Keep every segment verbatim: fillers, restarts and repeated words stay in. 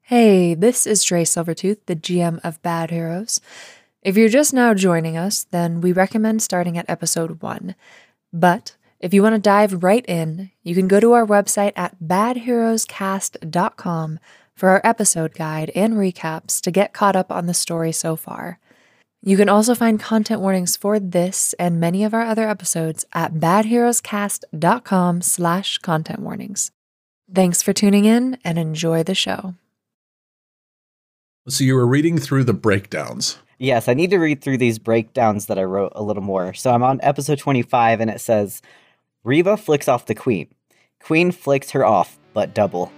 Hey, this is Dre Silvertooth, the G M of Bad Heroes. If you're just now joining us, then we recommend starting at episode one. But if you want to dive right in, you can go to our website at bad heroes cast dot com for our episode guide and recaps to get caught up on the story so far. You can also find content warnings for this and many of our other episodes at bad heroes cast dot com slash content warnings. Thanks for tuning in and enjoy the show. So you were reading through the breakdowns. Yes, I need to read through these breakdowns that I wrote a little more. So I'm on episode twenty-five, and it says, Reva flicks off the queen. Queen flicks her off, but double.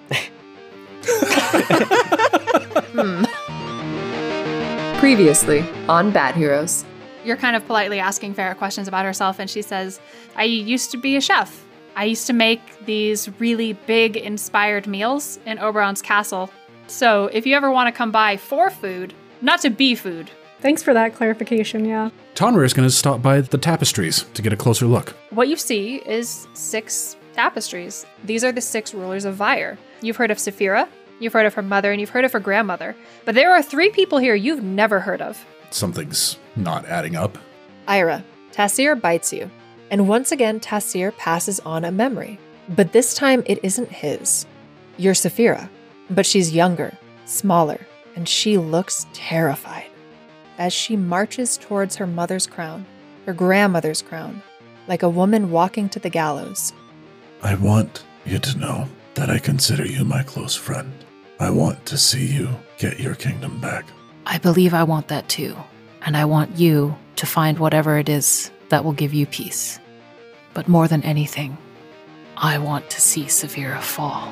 hmm. Previously on Bad Heroes. You're kind of politely asking Farrah questions about herself, and she says, I used to be a chef. I used to make these really big, inspired meals in Oberon's castle. So if you ever want to come by for food, not to be food. Thanks for that clarification, yeah. Tonra is going to stop by the tapestries to get a closer look. What you see is six tapestries. These are the six rulers of Vyre. You've heard of Saphira, you've heard of her mother, and you've heard of her grandmother. But there are three people here you've never heard of. Something's not adding up. Ira, Tassir bites you. And once again, Tassir passes on a memory. But this time, it isn't his. You're Saphira. But she's younger, smaller, and she looks terrified as she marches towards her mother's crown, her grandmother's crown, like a woman walking to the gallows. I want you to know that I consider you my close friend. I want to see you get your kingdom back. I believe I want that too, and I want you to find whatever it is that will give you peace. But more than anything, I want to see Saphira fall.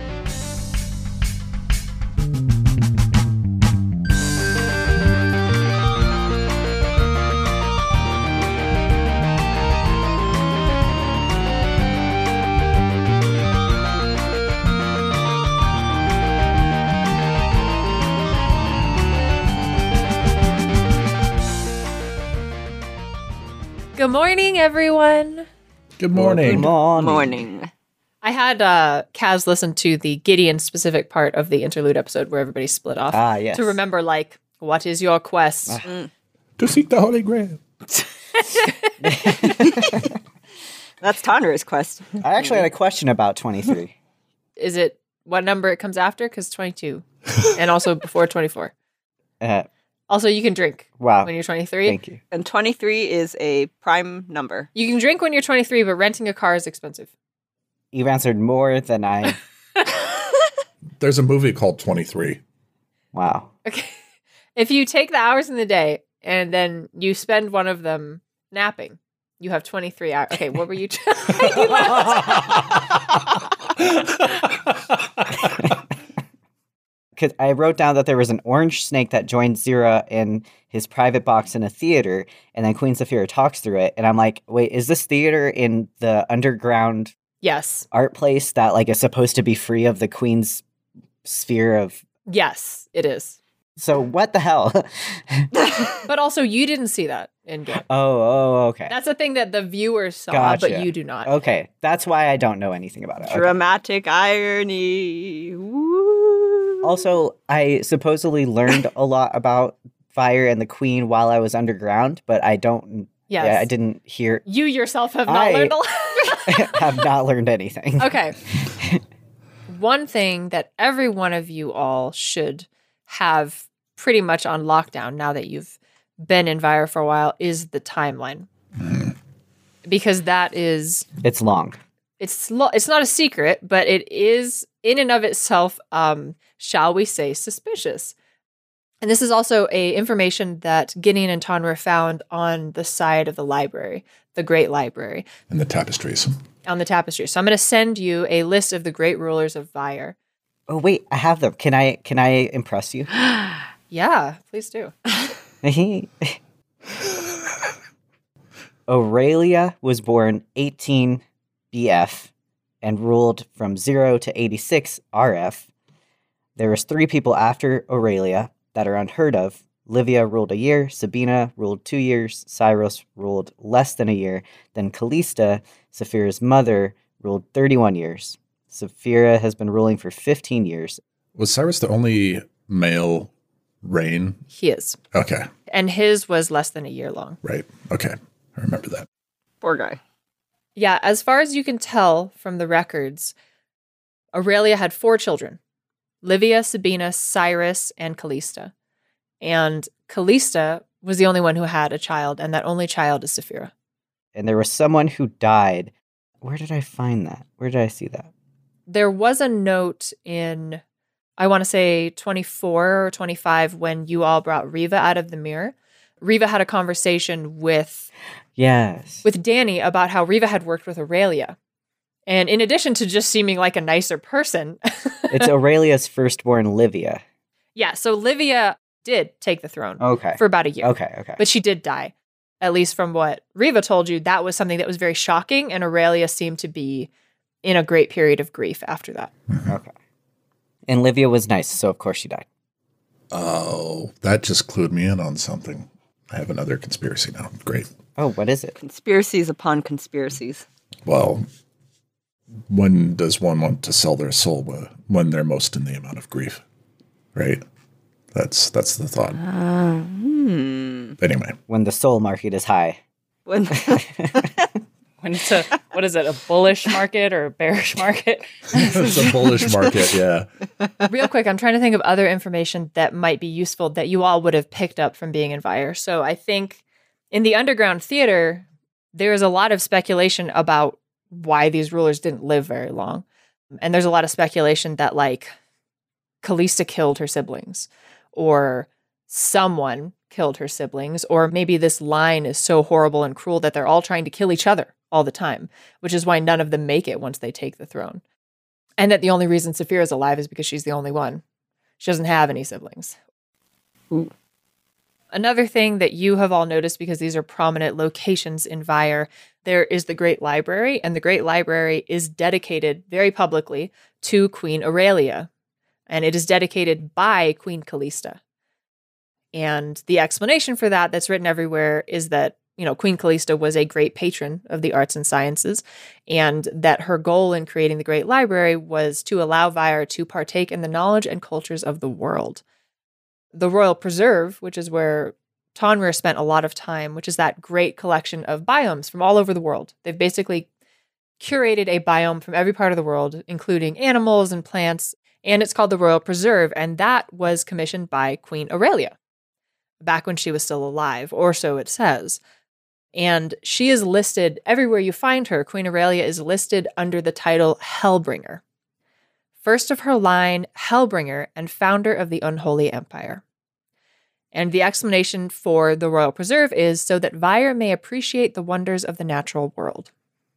Good morning, everyone. Good morning. Good morning. Morning. I had uh, Kaz listen to the Gideon-specific part of the interlude episode where everybody split off Ah, yes. to remember, like, what is your quest? Ah. Mm. To seek the Holy Grail. That's Tonra's quest. I actually had a question about twenty-three. Is it what number it comes after? Because twenty-two. And also before twenty-four. Uh, Also, you can drink wow. when you're twenty-three. Thank you. And twenty-three is a prime number. You can drink when you're twenty-three, but renting a car is expensive. You've answered more than I... There's a movie called twenty-three. Wow. Okay. If you take the hours in the day and then you spend one of them napping, you have twenty-three hours. Okay, what were you trying Because I wrote down that there was an orange snake that joined Zira in his private box in a theater, and then Queen Saphira talks through it, and I'm like, wait, is this theater in the underground Yes. art place that like is supposed to be free of the Queen's sphere of... Yes, it is. So what the hell? But also, you didn't see that in game. Oh, oh, okay. That's the thing that the viewers saw, Gotcha. but you do not. Okay, that's why I don't know anything about it. Okay. Dramatic irony. Woo. Also, I supposedly learned a lot about Vyre and the Queen while I was underground, but I don't... Yes. Yeah, I didn't hear... You yourself have not I- learned a lot. have not learned anything. Okay. One thing that every one of you all should have pretty much on lockdown now that you've been in Vyre for a while is the timeline. Mm. Because that is... It's long. It's lo- it's not a secret, but it is in and of itself, um, shall we say, suspicious. And this is also a information that Gideon and Tonra found on the side of the library, the Great Library. And the tapestries. On the tapestry. So I'm going to send you a list of the great rulers of Vyre. Oh wait, I have them. Can I can I impress you? Yeah, please do. Aurelia was born eighteen B F and ruled from zero to eighty-six R F. There was three people after Aurelia that are unheard of. Livia ruled a year, Sabina ruled two years, Cyrus ruled less than a year, then Callista, Saphira's mother, ruled thirty-one years. Saphira has been ruling for fifteen years. Was Cyrus the only male reign? He is. Okay. And his was less than a year long. Right. Okay. I remember that. Poor guy. Yeah, as far as you can tell from the records, Aurelia had four children. Livia, Sabina, Cyrus, and Callista. And Callista was the only one who had a child, and that only child is Saphira. And there was someone who died. Where did I find that? Where did I see that? There was a note in, I want to say twenty-four or twenty-five, when you all brought Riva out of the mirror. Riva had a conversation with, Yes. with Danny about how Riva had worked with Aurelia. And in addition to just seeming like a nicer person. It's Aurelia's firstborn, Livia. Yeah, so Livia did take the throne Okay. for about a year. Okay, okay. But she did die. At least from what Riva told you, that was something that was very shocking, and Aurelia seemed to be in a great period of grief after that. Okay. And Livia was nice, so of course she died. Oh, that just clued me in on something. I have another conspiracy now. Great. Oh, what is it? Conspiracies upon conspiracies. Well, when does one want to sell their soul? When they're most in the amount of grief, right? That's that's the thought. Uh, hmm. Anyway, When the soul market is high. When When it's a, what is it, a bullish market or a bearish market? it's a bullish market, yeah. Real quick, I'm trying to think of other information that might be useful that you all would have picked up from being in Vire. So I think in the underground theater, there is a lot of speculation about why these rulers didn't live very long. And there's a lot of speculation that, like, Callista killed her siblings, or someone killed her siblings, or maybe this line is so horrible and cruel that they're all trying to kill each other all the time, which is why none of them make it once they take the throne. And that the only reason Saphira is alive is because she's the only one. She doesn't have any siblings. Ooh. Another thing that you have all noticed, because these are prominent locations in Vire, there is the Great Library, and the Great Library is dedicated very publicly to Queen Aurelia, and it is dedicated by Queen Callista. And the explanation for that that's written everywhere is that, you know, Queen Callista was a great patron of the arts and sciences, and that her goal in creating the Great Library was to allow Vire to partake in the knowledge and cultures of the world. The Royal Preserve, which is where Tonrir spent a lot of time, which is that great collection of biomes from all over the world. They've basically curated a biome from every part of the world, including animals and plants, and it's called the Royal Preserve, and that was commissioned by Queen Aurelia back when she was still alive, or so it says. And she is listed, everywhere you find her, Queen Aurelia is listed under the title Hellbringer. First of her line, Hellbringer, and founder of the Unholy Empire. And the explanation for the Royal Preserve is so that Vire may appreciate the wonders of the natural world.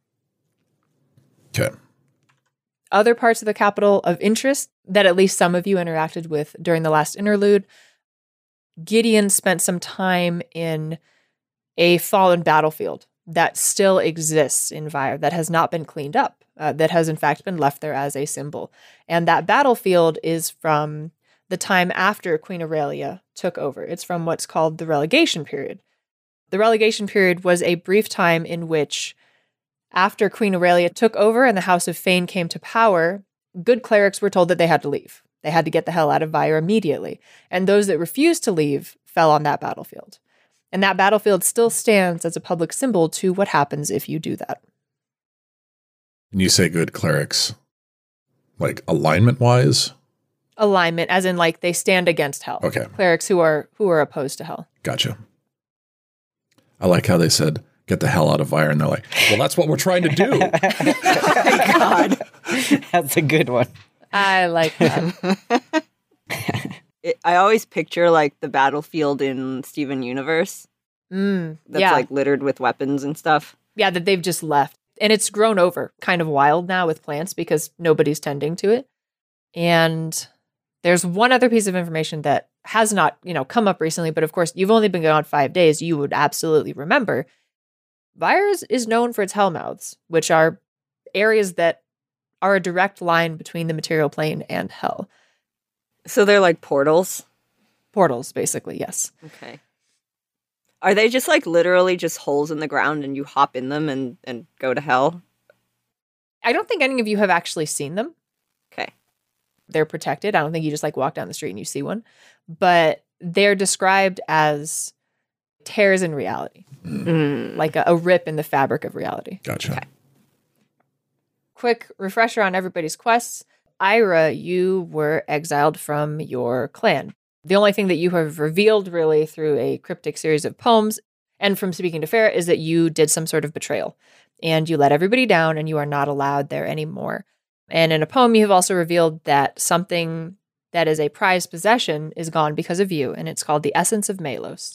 Okay. Other parts of the capital of interest that at least some of you interacted with during the last interlude, Gideon spent some time in a fallen battlefield that still exists in Vire, that has not been cleaned up, uh, that has in fact been left there as a symbol. And that battlefield is from the time after Queen Aurelia took over. It's from what's called the relegation period. The relegation period was a brief time in which, after Queen Aurelia took over and the House of Fane came to power, good clerics were told that they had to leave. They had to get the hell out of Vire immediately. And those that refused to leave fell on that battlefield. And that battlefield still stands as a public symbol to what happens if you do that. And you say good clerics, like alignment-wise? Alignment, as in like they stand against hell. Okay. Clerics who are who are opposed to hell. Gotcha. I like how they said, get the hell out of Vire, and they're like, well, that's what we're trying to do. Oh my God. That's a good one. I like that. It, I always picture like the battlefield in Steven Universe mm, that's yeah. like littered with weapons and stuff. Yeah, that they've just left. And it's grown over kind of wild now with plants because nobody's tending to it. And there's one other piece of information that has not, you know, come up recently, but of course, you've only been gone five days. You would absolutely remember. Vire is known for its hellmouths, which are areas that are a direct line between the material plane and hell. So they're like portals? Portals, basically, yes. Okay. Are they just like literally just holes in the ground and you hop in them and, and go to hell? I don't think any of you have actually seen them. Okay. they're protected. I don't think you just like walk down the street and you see one. But they're described as tears in reality, Mm. like a, a rip in the fabric of reality. Gotcha. Okay. Quick refresher on everybody's quests. Ira, you were exiled from your clan. The only thing that you have revealed really through a cryptic series of poems and from speaking to Farah is that you did some sort of betrayal and you let everybody down and you are not allowed there anymore. And in a poem, you have also revealed that something that is a prized possession is gone because of you, and it's called the Essence of Melos.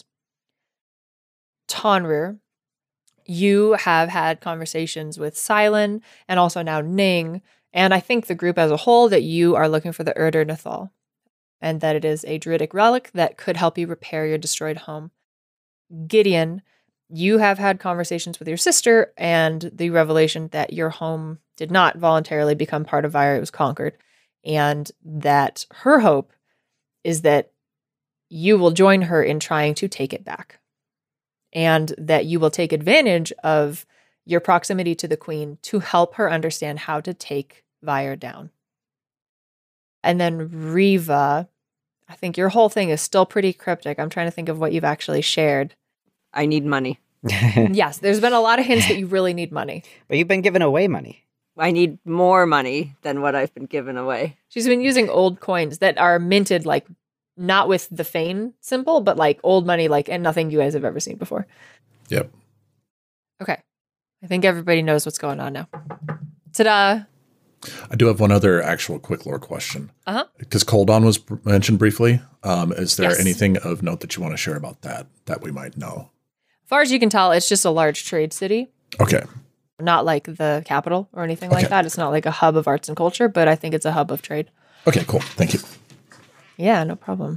Tonrir, you have had conversations with Silen and also now Ning, and I think the group as a whole that you are looking for the Urdur Nathal, and that it is a druidic relic that could help you repair your destroyed home. Gideon, you have had conversations with your sister and the revelation that your home did not voluntarily become part of Vire, it was conquered, and that her hope is that you will join her in trying to take it back, and that you will take advantage of your proximity to the queen to help her understand how to take Vire down. And then Riva, I think your whole thing is still pretty cryptic. I'm trying to think of what you've actually shared. I need money. Yes, there's been a lot of hints that you really need money. But you've been giving away money. I need more money than what I've been given away. She's been using old coins that are minted, like, not with the Fane symbol, but like old money, like, and nothing you guys have ever seen before. Yep. Okay. I think everybody knows what's going on now. Ta-da! I do have one other actual quick lore question. Uh-huh. Because Koldon was br- mentioned briefly. Um, is there Yes. anything of note that you want to share about that, that we might know? As far as you can tell, it's just a large trade city. Okay. Not like the capital or anything Okay. like that. It's not like a hub of arts and culture, but I think it's a hub of trade. Okay, cool. Thank you. Yeah, no problem.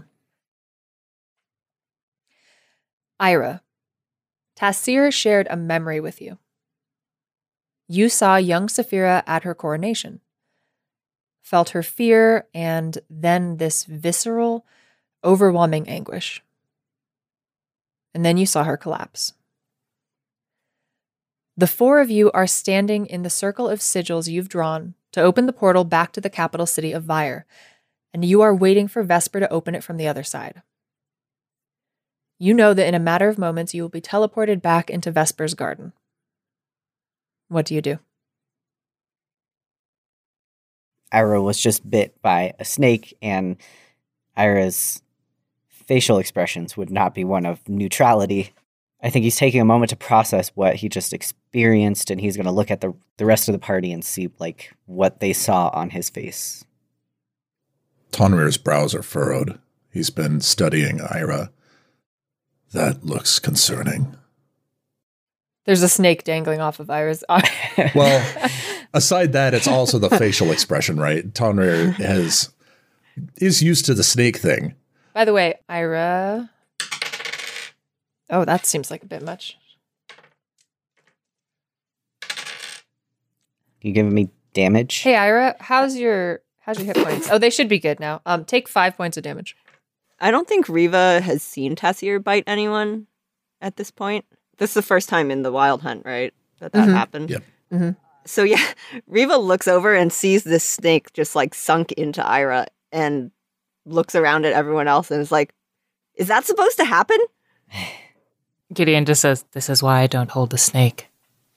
Ira, Tassir shared a memory with you. You saw young Saphira at her coronation, felt her fear, and then this visceral, overwhelming anguish. And then you saw her collapse. The four of you are standing in the circle of sigils you've drawn to open the portal back to the capital city of Vire, and you are waiting for Vesper to open it from the other side. You know that in a matter of moments you will be teleported back into Vesper's garden. What do you do? Ira was just bit by a snake, and Ira's facial expressions would not be one of neutrality. I think he's taking a moment to process what he just experienced, and he's going to look at the the rest of the party and see like what they saw on his face. Tonrir's brows are furrowed. He's been studying Ira. That looks concerning. There's a snake dangling off of Ira's arm. Well, aside that, it's also the facial expression, right? Tonrir has is used to the snake thing. By the way, Ira... Oh, that seems like a bit much. You giving me damage? Hey, Ira, how's your how's your hit points? Oh, they should be good now. Um, take five points of damage. I don't think Riva has seen Tassir bite anyone at this point. This is the first time in the Wild Hunt, right? That that Mhm. happened. Yep. Mhm. So yeah, Riva looks over and sees this snake just like sunk into Ira and looks around at everyone else and is like, is that supposed to happen? Gideon just says, "This is why I don't hold the snake."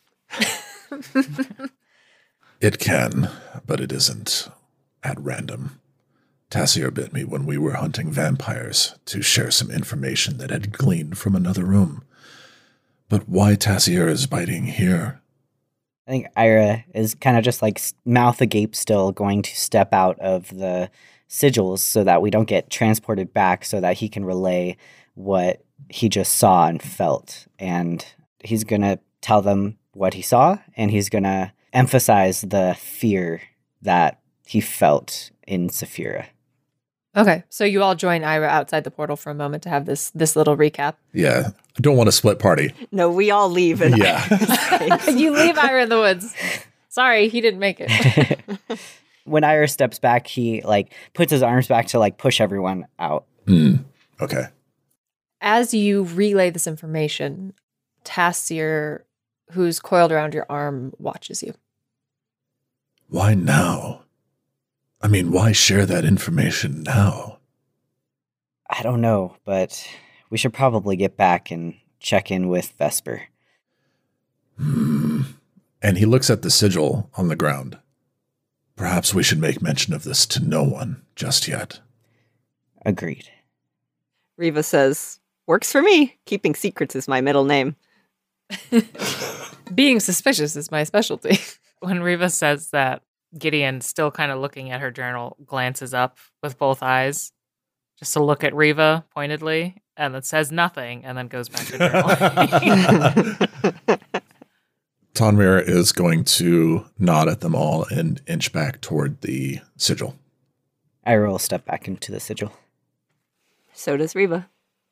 It can, but it isn't at random. Tassir bit me when we were hunting vampires to share some information that had gleaned from another room. But why Tassir is biting here? I think Ira is kind of just like s- mouth agape still, going to step out of the sigils so that we don't get transported back, so that he can relay what he just saw and felt. And he's going to tell them what he saw, and he's going to emphasize the fear that he felt in Saphira. Okay, so you all join Ira outside the portal for a moment to have this this little recap. Yeah, I don't want to split party. No, we all leave. And Yeah. You leave Ira in the woods. Sorry, he didn't make it. When Ira steps back, he like puts his arms back to like push everyone out. Mm, okay. As you relay this information, Tassir, who's coiled around your arm, watches you. Why now? I mean, why share that information now? I don't know, but we should probably get back and check in with Vesper. Hmm. And he looks at the sigil on the ground. Perhaps we should make mention of this to no one just yet. Agreed. Riva says, works for me. Keeping secrets is my middle name. Being suspicious is my specialty. When Riva says that, Gideon, still kind of looking at her journal, glances up with both eyes just to look at Riva pointedly, and then says nothing, and then goes back to journaling. Tonrir is going to nod at them all and inch back toward the sigil. Ira will step back into the sigil. So does Riva.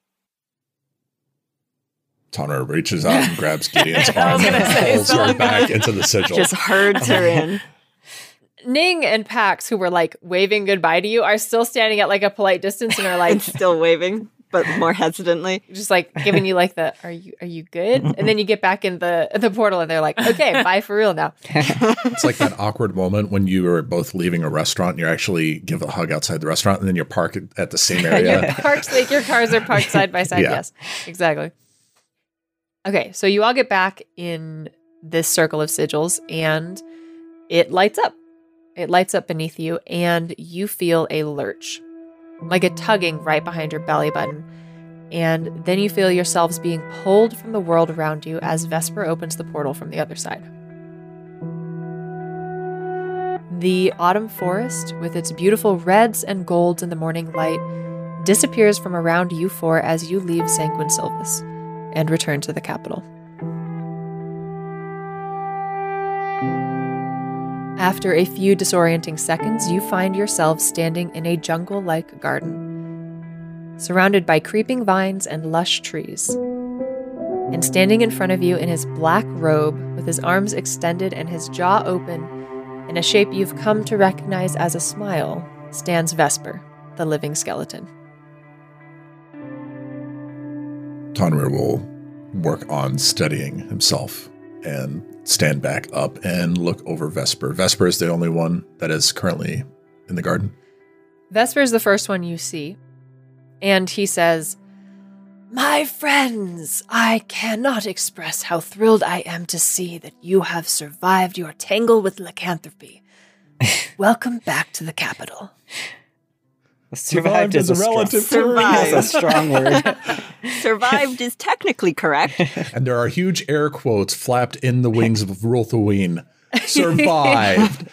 Tonrir reaches out and grabs Gideon's I arm was gonna and say, pulls her someone- back into the sigil. Just herds her in. Ning and Pax, who were like waving goodbye to you, are still standing at like a polite distance and are like And still waving, but more hesitantly. just like giving you like the are you are you good? And then you get back in the the portal and they're like, okay, bye for real now. It's like that awkward moment when you are both leaving a restaurant and you actually give a hug outside the restaurant and then you're parked at the same Your area. parks like your cars are parked side by side. Yeah. Yes, exactly. Okay, so you all get back in this circle of sigils and it lights up. It lights up beneath you and you feel a lurch, like a tugging right behind your belly button. And then you feel yourselves being pulled from the world around you as Vesper opens the portal from the other side. The autumn forest, with its beautiful reds and golds in the morning light, disappears from around you four as you leave Sanguine Silvus and return to the capital. After a few disorienting seconds, you find yourselves standing in a jungle-like garden, surrounded by creeping vines and lush trees. And standing in front of you in his black robe, with his arms extended and his jaw open, in a shape you've come to recognize as a smile, stands Vesper, the living skeleton. Tonrir will work on steadying himself and stand back up and look over Vesper. Vesper is the only one that is currently in the garden. Vesper is the first one you see, and he says, "My friends, I cannot express how thrilled I am to see that you have survived your tangle with lycanthropy. Welcome back to the capital." Survived, is a, relative term. That's a strong word. Survived is technically correct. And there are huge air quotes flapped in the wings of Rulthaween. Survived.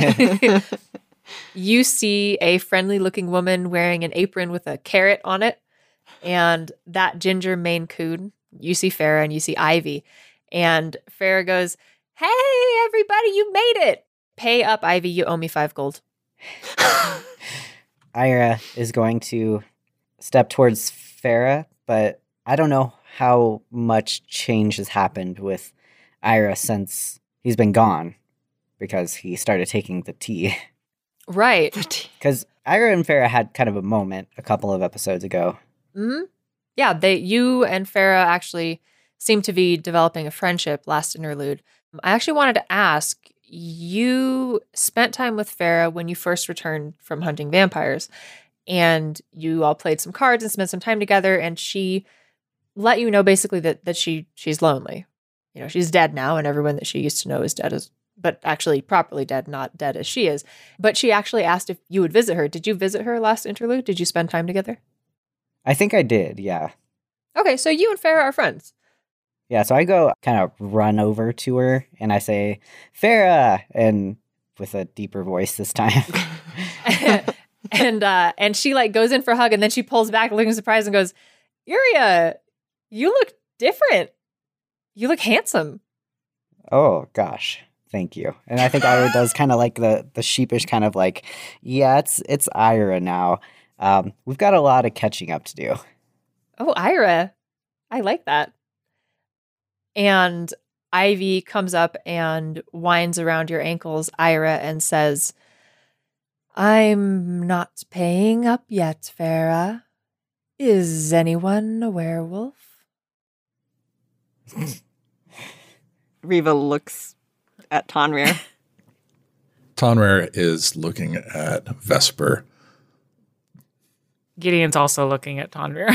You see a friendly-looking woman wearing an apron with a carrot on it, and that ginger Maine Coon. You see Farah and you see Ivy, and Farah goes, "Hey, everybody, you made it! Pay up, Ivy. You owe me five gold." Ira is going to step towards Farah, but I don't know how much change has happened with Ira since he's been gone, because he started taking the tea. Right. Because Ira and Farah had kind of a moment a couple of episodes ago. Mm-hmm. Yeah, they, you and Farah actually seem to be developing a friendship last interlude. I actually wanted to ask, you spent time with Farah when you first returned from hunting vampires, and you all played some cards and spent some time together, and she let you know basically that that she she's lonely. You know, she's dead now, and everyone that she used to know is dead, as but actually properly dead, not dead as she is. But she actually asked if you would visit her. Did you visit her last interlude? Did you spend time together? I think I did, yeah. Okay, so you and Farah are friends. Yeah, so I go kind of run over to her and I say, "Farah," and with a deeper voice this time. and uh, and she like goes in for a hug, and then she pulls back, looking surprised, and goes, "Yuria, you look different. You look handsome." Oh gosh, thank you. And I think Ira does kind of like the the sheepish kind of like, yeah, it's it's Ira now. Um, we've got a lot of catching up to do. Oh, Ira, I like that. And Ivy comes up and winds around your ankles, Ira, and says, "I'm not paying up yet, Farah. Is anyone a werewolf?" Riva looks at Tonrir. Tonrir is looking at Vesper. Gideon's also looking at Tonrir.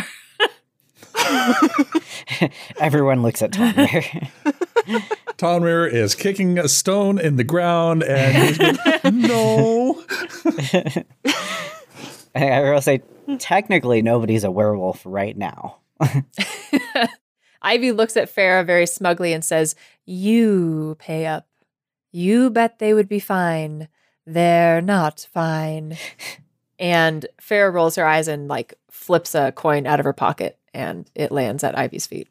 Everyone looks at Tonrir. Tonrir is kicking a stone in the ground and he's going, no. I will say, technically, nobody's a werewolf right now. Ivy looks at Farah very smugly and says, you pay up. You bet they would be fine. They're not fine. And Farah rolls her eyes and like flips a coin out of her pocket and it lands at Ivy's feet.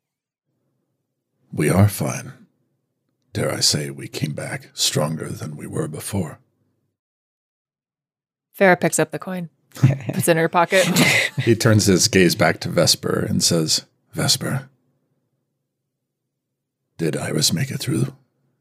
We are fine. Dare I say we came back stronger than we were before. Farah picks up the coin. Puts it in her pocket. He turns his gaze back to Vesper and says, Vesper, did Iris make it through?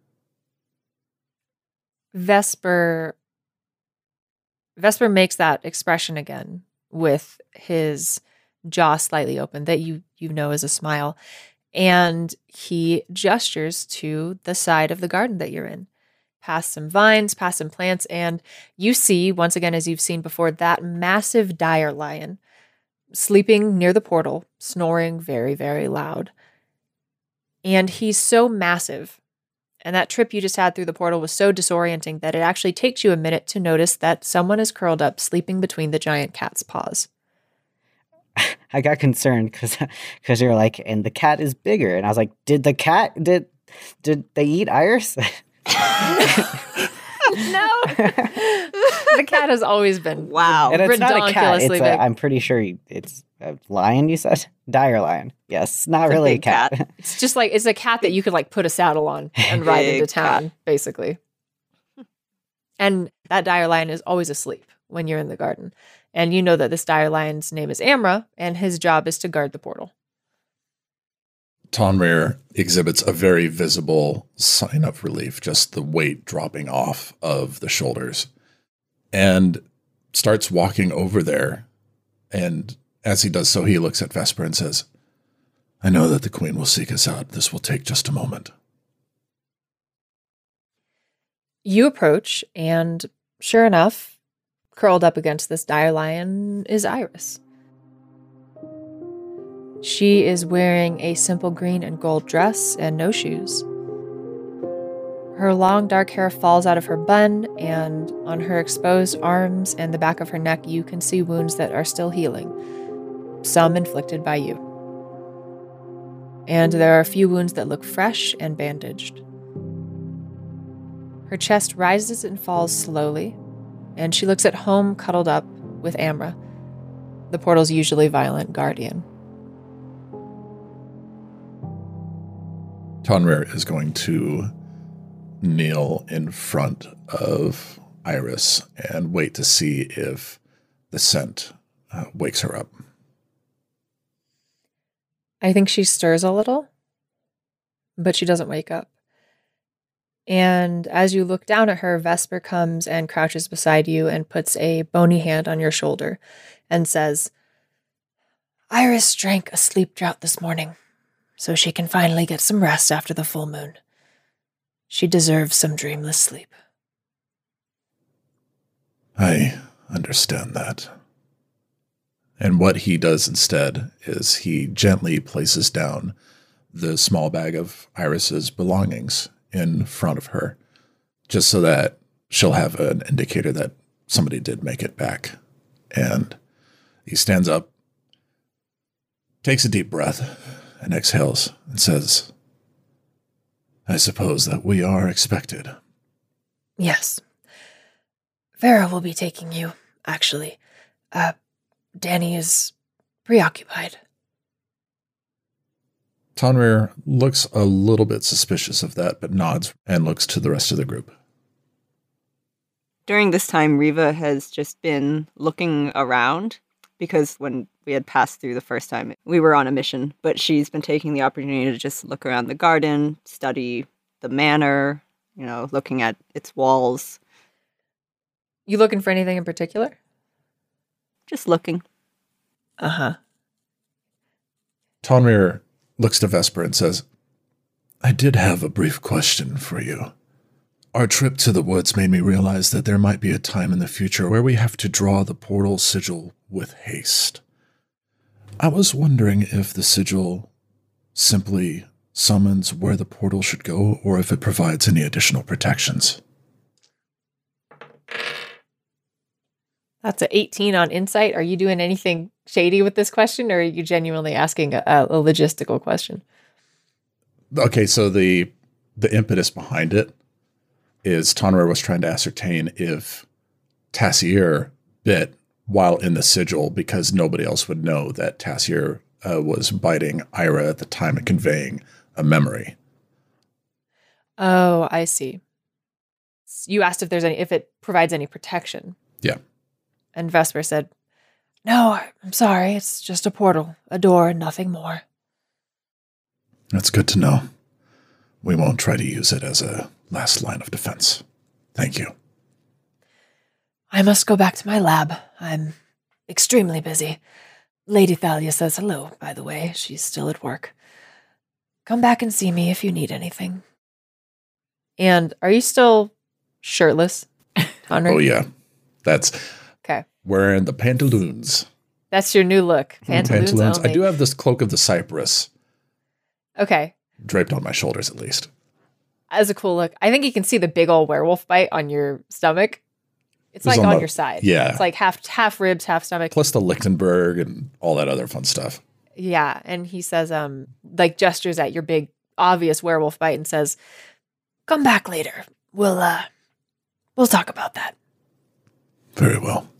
Vesper Vesper makes that expression again with his jaw slightly open that you you know is a smile. And he gestures to the side of the garden that you're in. Past some vines, past some plants, and you see, once again, as you've seen before, that massive dire lion sleeping near the portal, snoring very, very loud. And he's so massive, and that trip you just had through the portal was so disorienting that it actually takes you a minute to notice that someone is curled up, sleeping between the giant cat's paws. I got concerned because because you're like, and the cat is bigger, and I was like, did the cat did did they eat Iris? No, the cat has always been Wow. And it's not a cat. It's redonkulously a, big. I'm pretty sure it's a lion. You said dire lion. Yes, not It's a really a big cat. cat. It's just like it's a cat that you could like put a saddle on and ride Big into town, cat. basically. And that dire lion is always asleep when you're in the garden. And you know that this dire lion's name is Amra, and his job is to guard the portal. Tonrir exhibits a very visible sign of relief, just the weight dropping off of the shoulders, and starts walking over there. And as he does so, he looks at Vesper and says, I know that the queen will seek us out. This will take just a moment. You approach, and sure enough, curled up against this dire lion is Iris. She is wearing a simple green and gold dress and no shoes. Her long dark hair falls out of her bun, and on her exposed arms and the back of her neck, you can see wounds that are still healing, some inflicted by you. And there are a few wounds that look fresh and bandaged. Her chest rises and falls slowly, and she looks at home cuddled up with Amra, the portal's usually violent guardian. Tonrir is going to kneel in front of Iris and wait to see if the scent uh, wakes her up. I think she stirs a little, but she doesn't wake up. And as you look down at her, Vesper comes and crouches beside you and puts a bony hand on your shoulder and says, Iris drank a sleep draught this morning, so she can finally get some rest after the full moon. She deserves some dreamless sleep. I understand that. And what he does instead is he gently places down the small bag of Iris's belongings in front of her, just so that she'll have an indicator that somebody did make it back. And he stands up, takes a deep breath, and exhales and says, I suppose that we are expected. Yes. Farah will be taking you, actually. Uh, Danny is preoccupied. Tonrir looks a little bit suspicious of that, but nods and looks to the rest of the group. During this time, Riva has just been looking around because when we had passed through the first time, we were on a mission, but she's been taking the opportunity to just look around the garden, study the manor, you know, looking at its walls. You looking for anything in particular? Just looking. Uh-huh. Tonrir looks to Vesper and says, I did have a brief question for you. Our trip to the woods made me realize that there might be a time in the future where we have to draw the portal sigil with haste. I was wondering if the sigil simply summons where the portal should go, or if it provides any additional protections. That's an eighteen on insight. Are you doing anything shady with this question, or are you genuinely asking a, a logistical question? Okay, so the the impetus behind it is Tonrir was trying to ascertain if Tassier bit while in the sigil, because nobody else would know that Tassier uh, was biting Ira at the time of conveying a memory. Oh, I see. You asked if there's any, if it provides any protection. Yeah. And Vesper said, "No, I'm sorry. It's just a portal, a door, nothing more." That's good to know. We won't try to use it as a last line of defense. Thank you. I must go back to my lab. I'm extremely busy. Lady Thalia says hello, by the way. She's still at work. Come back and see me if you need anything. And are you still shirtless, Tonrir? Oh, yeah. That's... Okay. Wearing the pantaloons. That's your new look. Pantaloons, Pantaloons. only. I do have this cloak of the cypress. Okay. Draped on my shoulders, at least. As a cool look. I think you can see the big old werewolf bite on your stomach. It's It's like on on the- your side. yeah. It's like half half ribs, half stomach. Plus the Lichtenberg and all that other fun stuff. Yeah. And he says, um, like gestures at your big obvious werewolf bite and says, "Come back later. We'll uh we'll talk about that." Very well.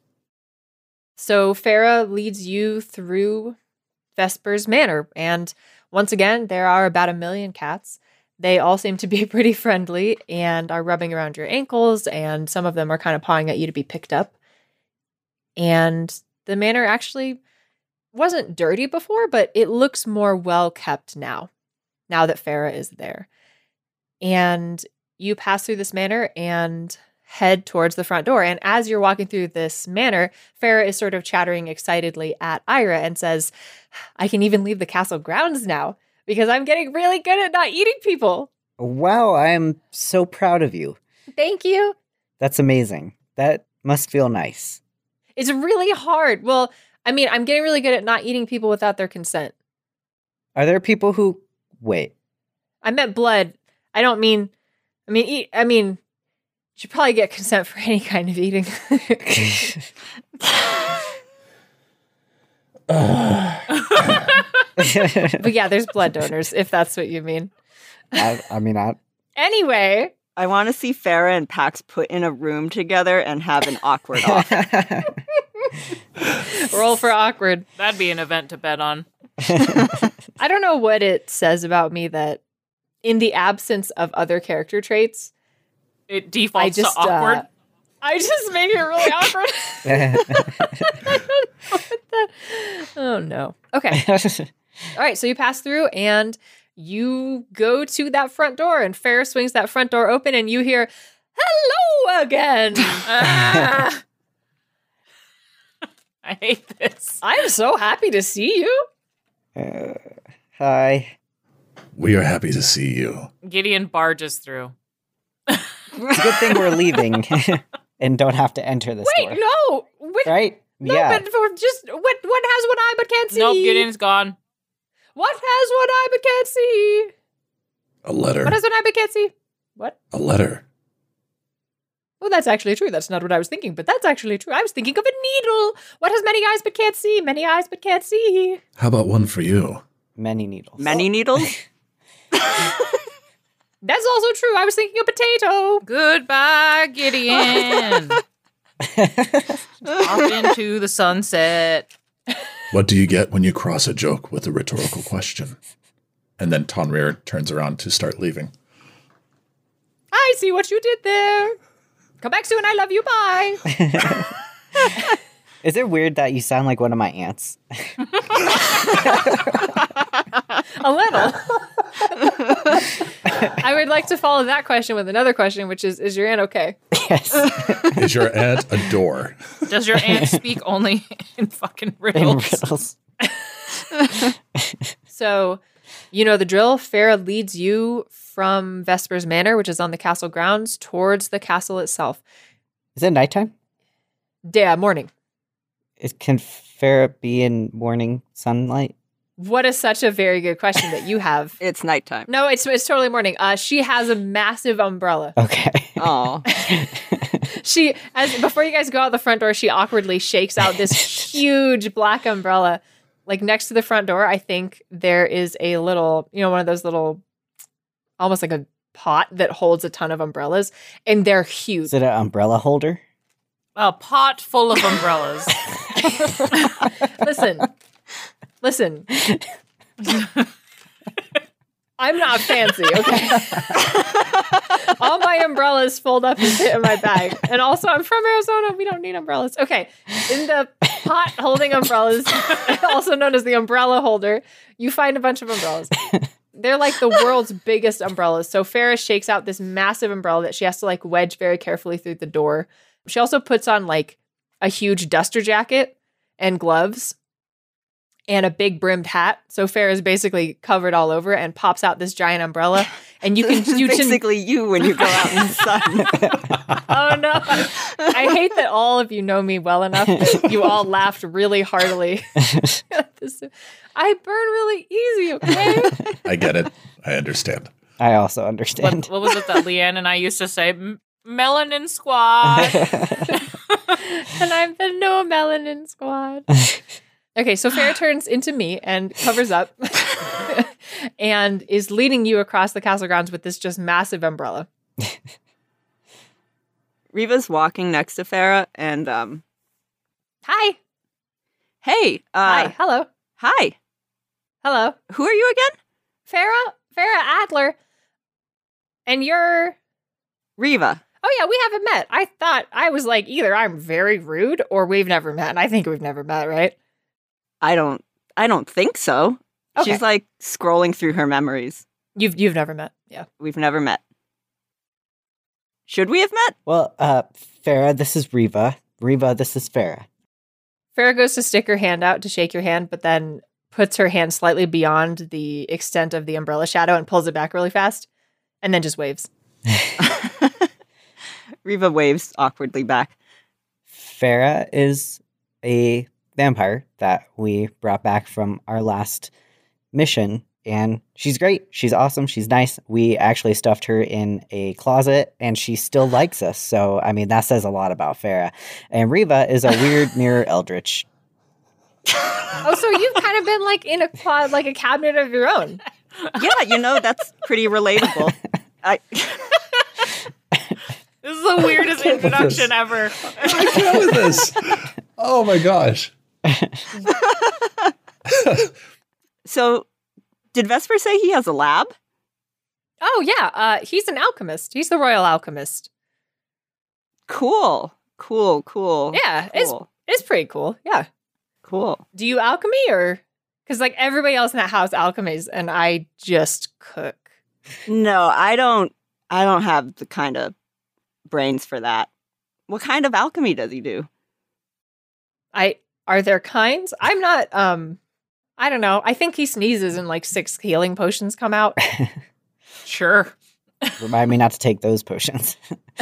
So Farah leads you through Vesper's manor, and once again, there are about a million cats. They all seem to be pretty friendly and are rubbing around your ankles, and some of them are kind of pawing at you to be picked up. And the manor actually wasn't dirty before, but it looks more well kept now, now that Farah is there. And you pass through this manor and head towards the front door. And as you're walking through this manor, Farah is sort of chattering excitedly at Ira and says, "I can even leave the castle grounds now because I'm getting really good at not eating people." Wow, I am so proud of you. Thank you. That's amazing. That must feel nice. It's really hard. Well, I mean, I'm getting really good at not eating people without their consent. Are there people who... Wait. I meant blood. I don't mean, I mean, eat, I mean, you should probably get consent for any kind of eating. But yeah, there's blood donors, if that's what you mean. I, I mean, I... Anyway. I want to see Farah and Pax put in a room together and have an awkward off. Roll for awkward. That'd be an event to bet on. I don't know what it says about me that in the absence of other character traits, It defaults I just, to awkward. uh, I just make it really awkward. I don't know what that... Oh, no. Okay. All right, so you pass through and you go to that front door, and Farah swings that front door open, and you hear, "Hello again." Ah, I hate this. I'm so happy to see you. Uh, hi. We are happy to see you. Gideon barges through. It's a good thing we're leaving and don't have to enter this Wait, door. no. Wait, Right? no, yeah. but for just, what, what has one eye but can't see? Nope, Gideon's gone. What has one eye but can't see? A letter. What has one eye but can't see? What? A letter. Well, that's actually true. That's not what I was thinking, but that's actually true. I was thinking of a needle. What has many eyes but can't see? Many eyes but can't see. How about one for you? Many needles. Many needles? That's also true. I was thinking a potato. Goodbye, Gideon. Off into the sunset. What do you get when you cross a joke with a rhetorical question? And then Tonrir turns around to start leaving. I see what you did there. Come back soon. I love you. Bye. Is it weird that you sound like one of my aunts? A little. I would like to follow that question with another question, which is, is your aunt okay? Yes. Is your aunt a door? Does your aunt speak only in fucking In riddles? riddles. So, you know the drill. Farah leads you from Vesper's Manor, which is on the castle grounds, towards the castle itself. Is it nighttime? Yeah, morning. Is, can Farah be in morning sunlight? What is such a very good question that you have. It's nighttime. No, it's it's totally morning. Uh, she has a massive umbrella. Okay. Oh. She, as before you guys go out the front door, she awkwardly shakes out this huge black umbrella. Like next to the front door, I think there is a little, you know, one of those little, almost like a pot that holds a ton of umbrellas, and they're huge. Is it an umbrella holder? A pot full of umbrellas. Listen, listen. I'm not fancy, okay? All my umbrellas fold up and fit in my bag. And also, I'm from Arizona. We don't need umbrellas. Okay. In the pot holding umbrellas, also known as the umbrella holder, you find a bunch of umbrellas. They're like the world's biggest umbrellas. So Farah shakes out this massive umbrella that she has to like wedge very carefully through the door. She also puts on like a huge duster jacket and gloves and a big brimmed hat. So Farah is basically covered all over and pops out this giant umbrella. And you can... you basically can... you when you go out in the sun. Oh, no. I hate that all of you know me well enough that you all laughed really heartily. This, I burn really easy, okay? I get it. I understand. I also understand. What, what was it that Leanne and I used to say? M- Melanin Squad. And I'm the no melanin squad. Okay, so Farah turns into me and covers up and is leading you across the castle grounds with this just massive umbrella. Riva's walking next to Farah and, um... Hi. Hey. Uh, Hi. Hello. Hi. Hello. Who are you again? Farah. Farah Adler. And you're... Riva. Oh, yeah, we haven't met. I thought, I was like, either I'm very rude or we've never met. And I think we've never met, right? I don't I don't think so. Okay. She's like scrolling through her memories. You've you've never met. Yeah. We've never met. Should we have met? Well, uh, Farah, this is Riva. Riva, this is Farah. Farah goes to stick her hand out to shake your hand, but then puts her hand slightly beyond the extent of the umbrella shadow and pulls it back really fast, and then just waves. Riva waves awkwardly back. Farah is a vampire that we brought back from our last mission, and she's great. She's awesome. She's nice. We actually stuffed her in a closet, and she still likes us. So, I mean, that says a lot about Farah. And Riva is a weird mirror eldritch. Oh, so you've kind of been like in a quad, like a cabinet of your own. Yeah, you know, that's pretty relatable. I... This is the weirdest introduction ever. I can't with this. Oh my gosh. So, did Vesper say he has a lab? Oh, yeah. Uh, he's an alchemist. He's the royal alchemist. Cool. Cool, cool. Yeah, cool. it's it's pretty cool. Yeah. Cool. Do you alchemy or... Because, like, everybody else in that house alchemies, and I just cook. No, I don't, I don't have the kind of brains for that. What kind of alchemy does he do? I... Are there kinds? I'm not, um... I don't know. I think he sneezes and, like, six healing potions come out. Sure. Remind me not to take those potions.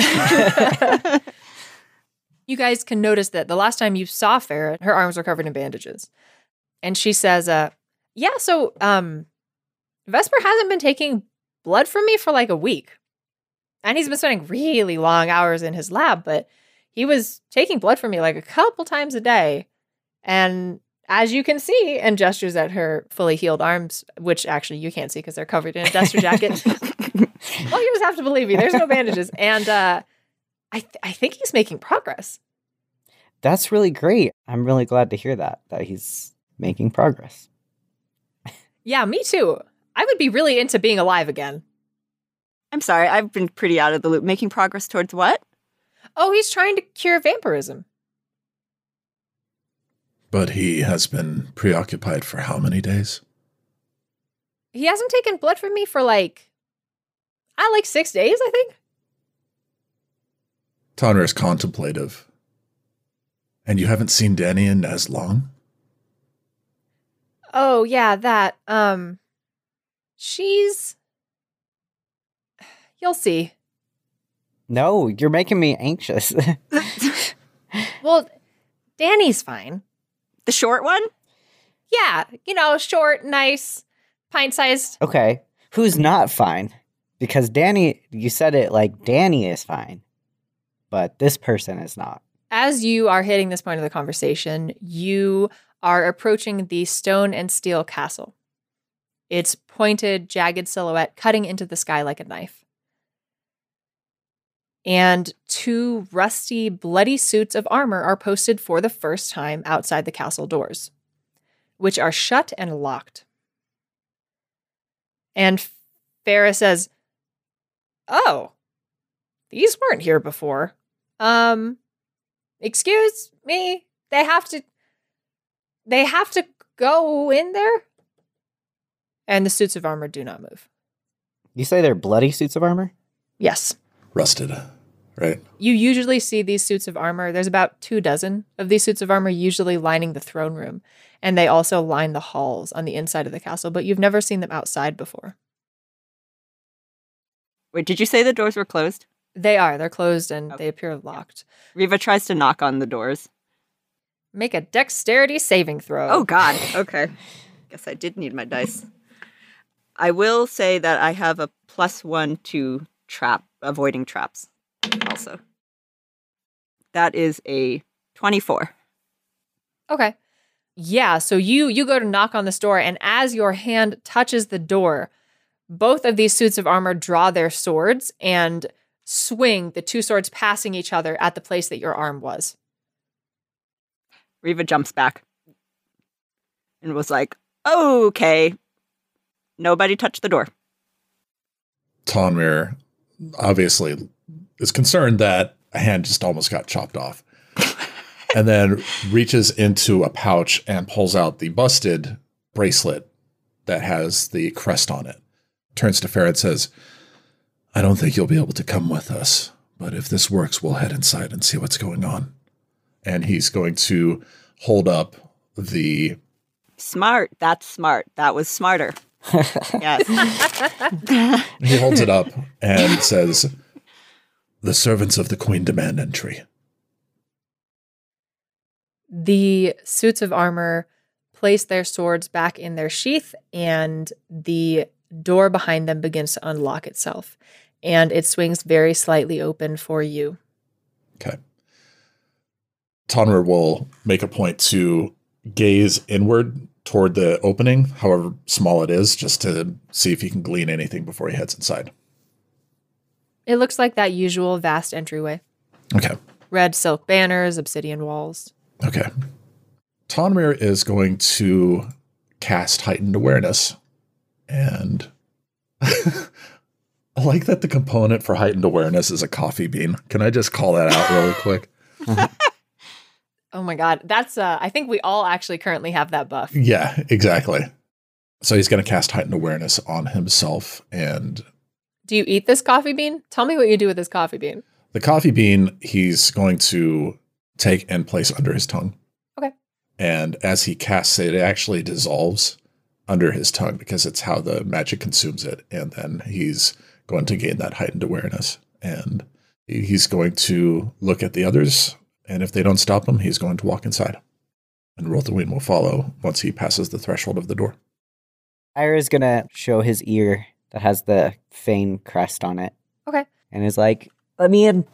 You guys can notice that the last time you saw Farah, her arms were covered in bandages. And she says, uh, yeah, so, um, Vesper hasn't been taking blood from me for like a week. And he's been spending really long hours in his lab, but he was taking blood from me like a couple times a day. And as you can see, and gestures at her fully healed arms, which actually you can't see because they're covered in a duster jacket. Well, you just have to believe me. There's no bandages. And uh, I, th- I think he's making progress. That's really great. I'm really glad to hear that, that he's making progress. Yeah, me too. I would be really into being alive again. I'm sorry, I've been pretty out of the loop. Making progress towards what? Oh, he's trying to cure vampirism. But he has been preoccupied for how many days? He hasn't taken blood from me for like, I like six days, I think. Tanner is contemplative. And you haven't seen Danny in as long? Oh, yeah, that. Um, she's You'll see. No, you're making me anxious. Well, Danny's fine. The short one? Yeah, you know, short, nice, pint-sized. Okay, who's not fine? Because Danny, you said it like Danny is fine, but this person is not. As you are hitting this point of the conversation, you are approaching the stone and steel castle. Its pointed, jagged silhouette cutting into the sky like a knife. And two rusty, bloody suits of armor are posted for the first time outside the castle doors, which are shut and locked. And Farah says, "Oh, these weren't here before. Um, excuse me, they have to, they have to go in there?" And the suits of armor do not move. You say they're bloody suits of armor? Yes. Rusted, right? You usually see these suits of armor. There's about two dozen of these suits of armor usually lining the throne room. And they also line the halls on the inside of the castle, but you've never seen them outside before. Wait, did you say the doors were closed? They are. They're closed and Okay. they appear locked. Riva tries to knock on the doors. Make a dexterity saving throw. Oh, God. Okay. Guess I did need my dice. I will say that I have a plus one to trap, avoiding traps also. That is a twenty-four. Okay. Yeah, so you you go to knock on this door, and as your hand touches the door, both of these suits of armor draw their swords and swing, the two swords passing each other at the place that your arm was. Riva jumps back and was like, "Okay, nobody touch the door." Tonrir obviously is concerned that a hand just almost got chopped off. And then reaches into a pouch and pulls out the busted bracelet that has the crest on it. Turns to Farah and says, "I don't think you'll be able to come with us, but if this works, we'll head inside and see what's going on." And he's going to hold up the... Smart. That's smart. That was smarter. Yes. He holds it up and says, "The servants of the Queen demand entry." The suits of armor place their swords back in their sheath, and the door behind them begins to unlock itself. And it swings very slightly open for you. Okay. Tonrir will make a point to gaze inward toward the opening, however small it is, just to see if he can glean anything before he heads inside. It looks like that usual vast entryway. Okay. Red silk banners, obsidian walls. Okay. Tonrir is going to cast Heightened Awareness. And I like that the component for Heightened Awareness is a coffee bean. Can I just call that out really quick? Oh my god, that's uh I think we all actually currently have that buff. Yeah, exactly. So he's going to cast Heightened Awareness on himself. And Do you eat this coffee bean? Tell me what you do with this coffee bean. the coffee bean he's going to take and place under his tongue. Okay. And as he casts it, it actually dissolves under his tongue because it's how the magic consumes it. And then he's going to gain that heightened awareness. And he's going to look at the others. And if they don't stop him, he's going to walk inside. And Rotherween will follow once he passes the threshold of the door. Ira's going to show his ear that has the Fane crest on it. Okay. And is like, "Let me in."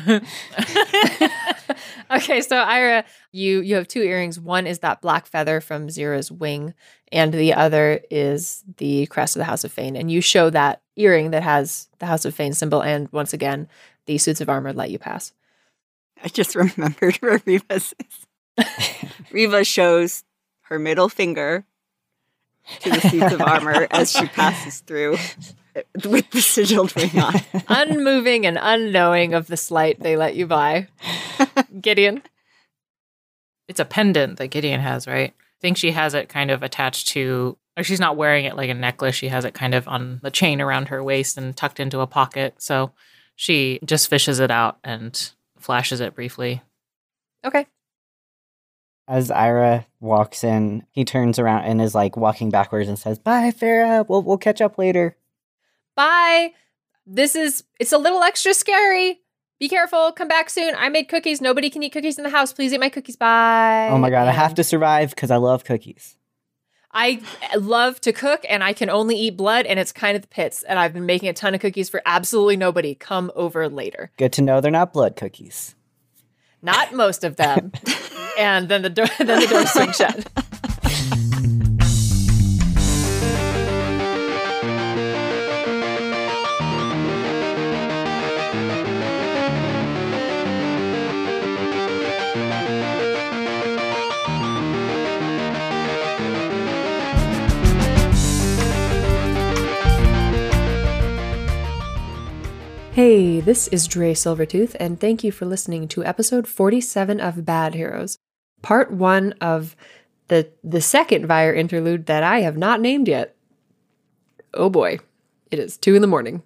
Okay, so Ira, you you have two earrings. One is that black feather from Zira's wing, and the other is the crest of the House of Fane. And you show that earring that has the House of Fane symbol, and once again, the suits of armor let you pass. I just remembered where Riva is. Riva shows her middle finger to the suits of armor as she passes through with the sigiled ring on. Unmoving and unknowing of the slight they let you by. Gideon? It's a pendant that Gideon has, right? I think she has it kind of attached to, or she's not wearing it like a necklace. She has it kind of on the chain around her waist and tucked into a pocket. So she just fishes it out and flashes it briefly. Okay. As Ira walks in, he turns around and is like walking backwards and says, "Bye, Farah. We'll we'll catch up later." Bye. this is, it's a little extra scary. Be careful. Come back soon. I made cookies. Nobody can eat cookies in the house. Please eat my cookies. Bye. Oh my God, I And have to survive because I love cookies. I love to cook and I can only eat blood and it's kind of the pits. And I've been making a ton of cookies for absolutely nobody. Come over later. Good to know they're not blood cookies. Not most of them. And then the door, then the door swings shut. Hey, this is Dre Silvertooth, and thank you for listening to episode forty-seven of Bad Heroes, part one of the the second Vire interlude that I have not named yet. Oh boy, it is two in the morning.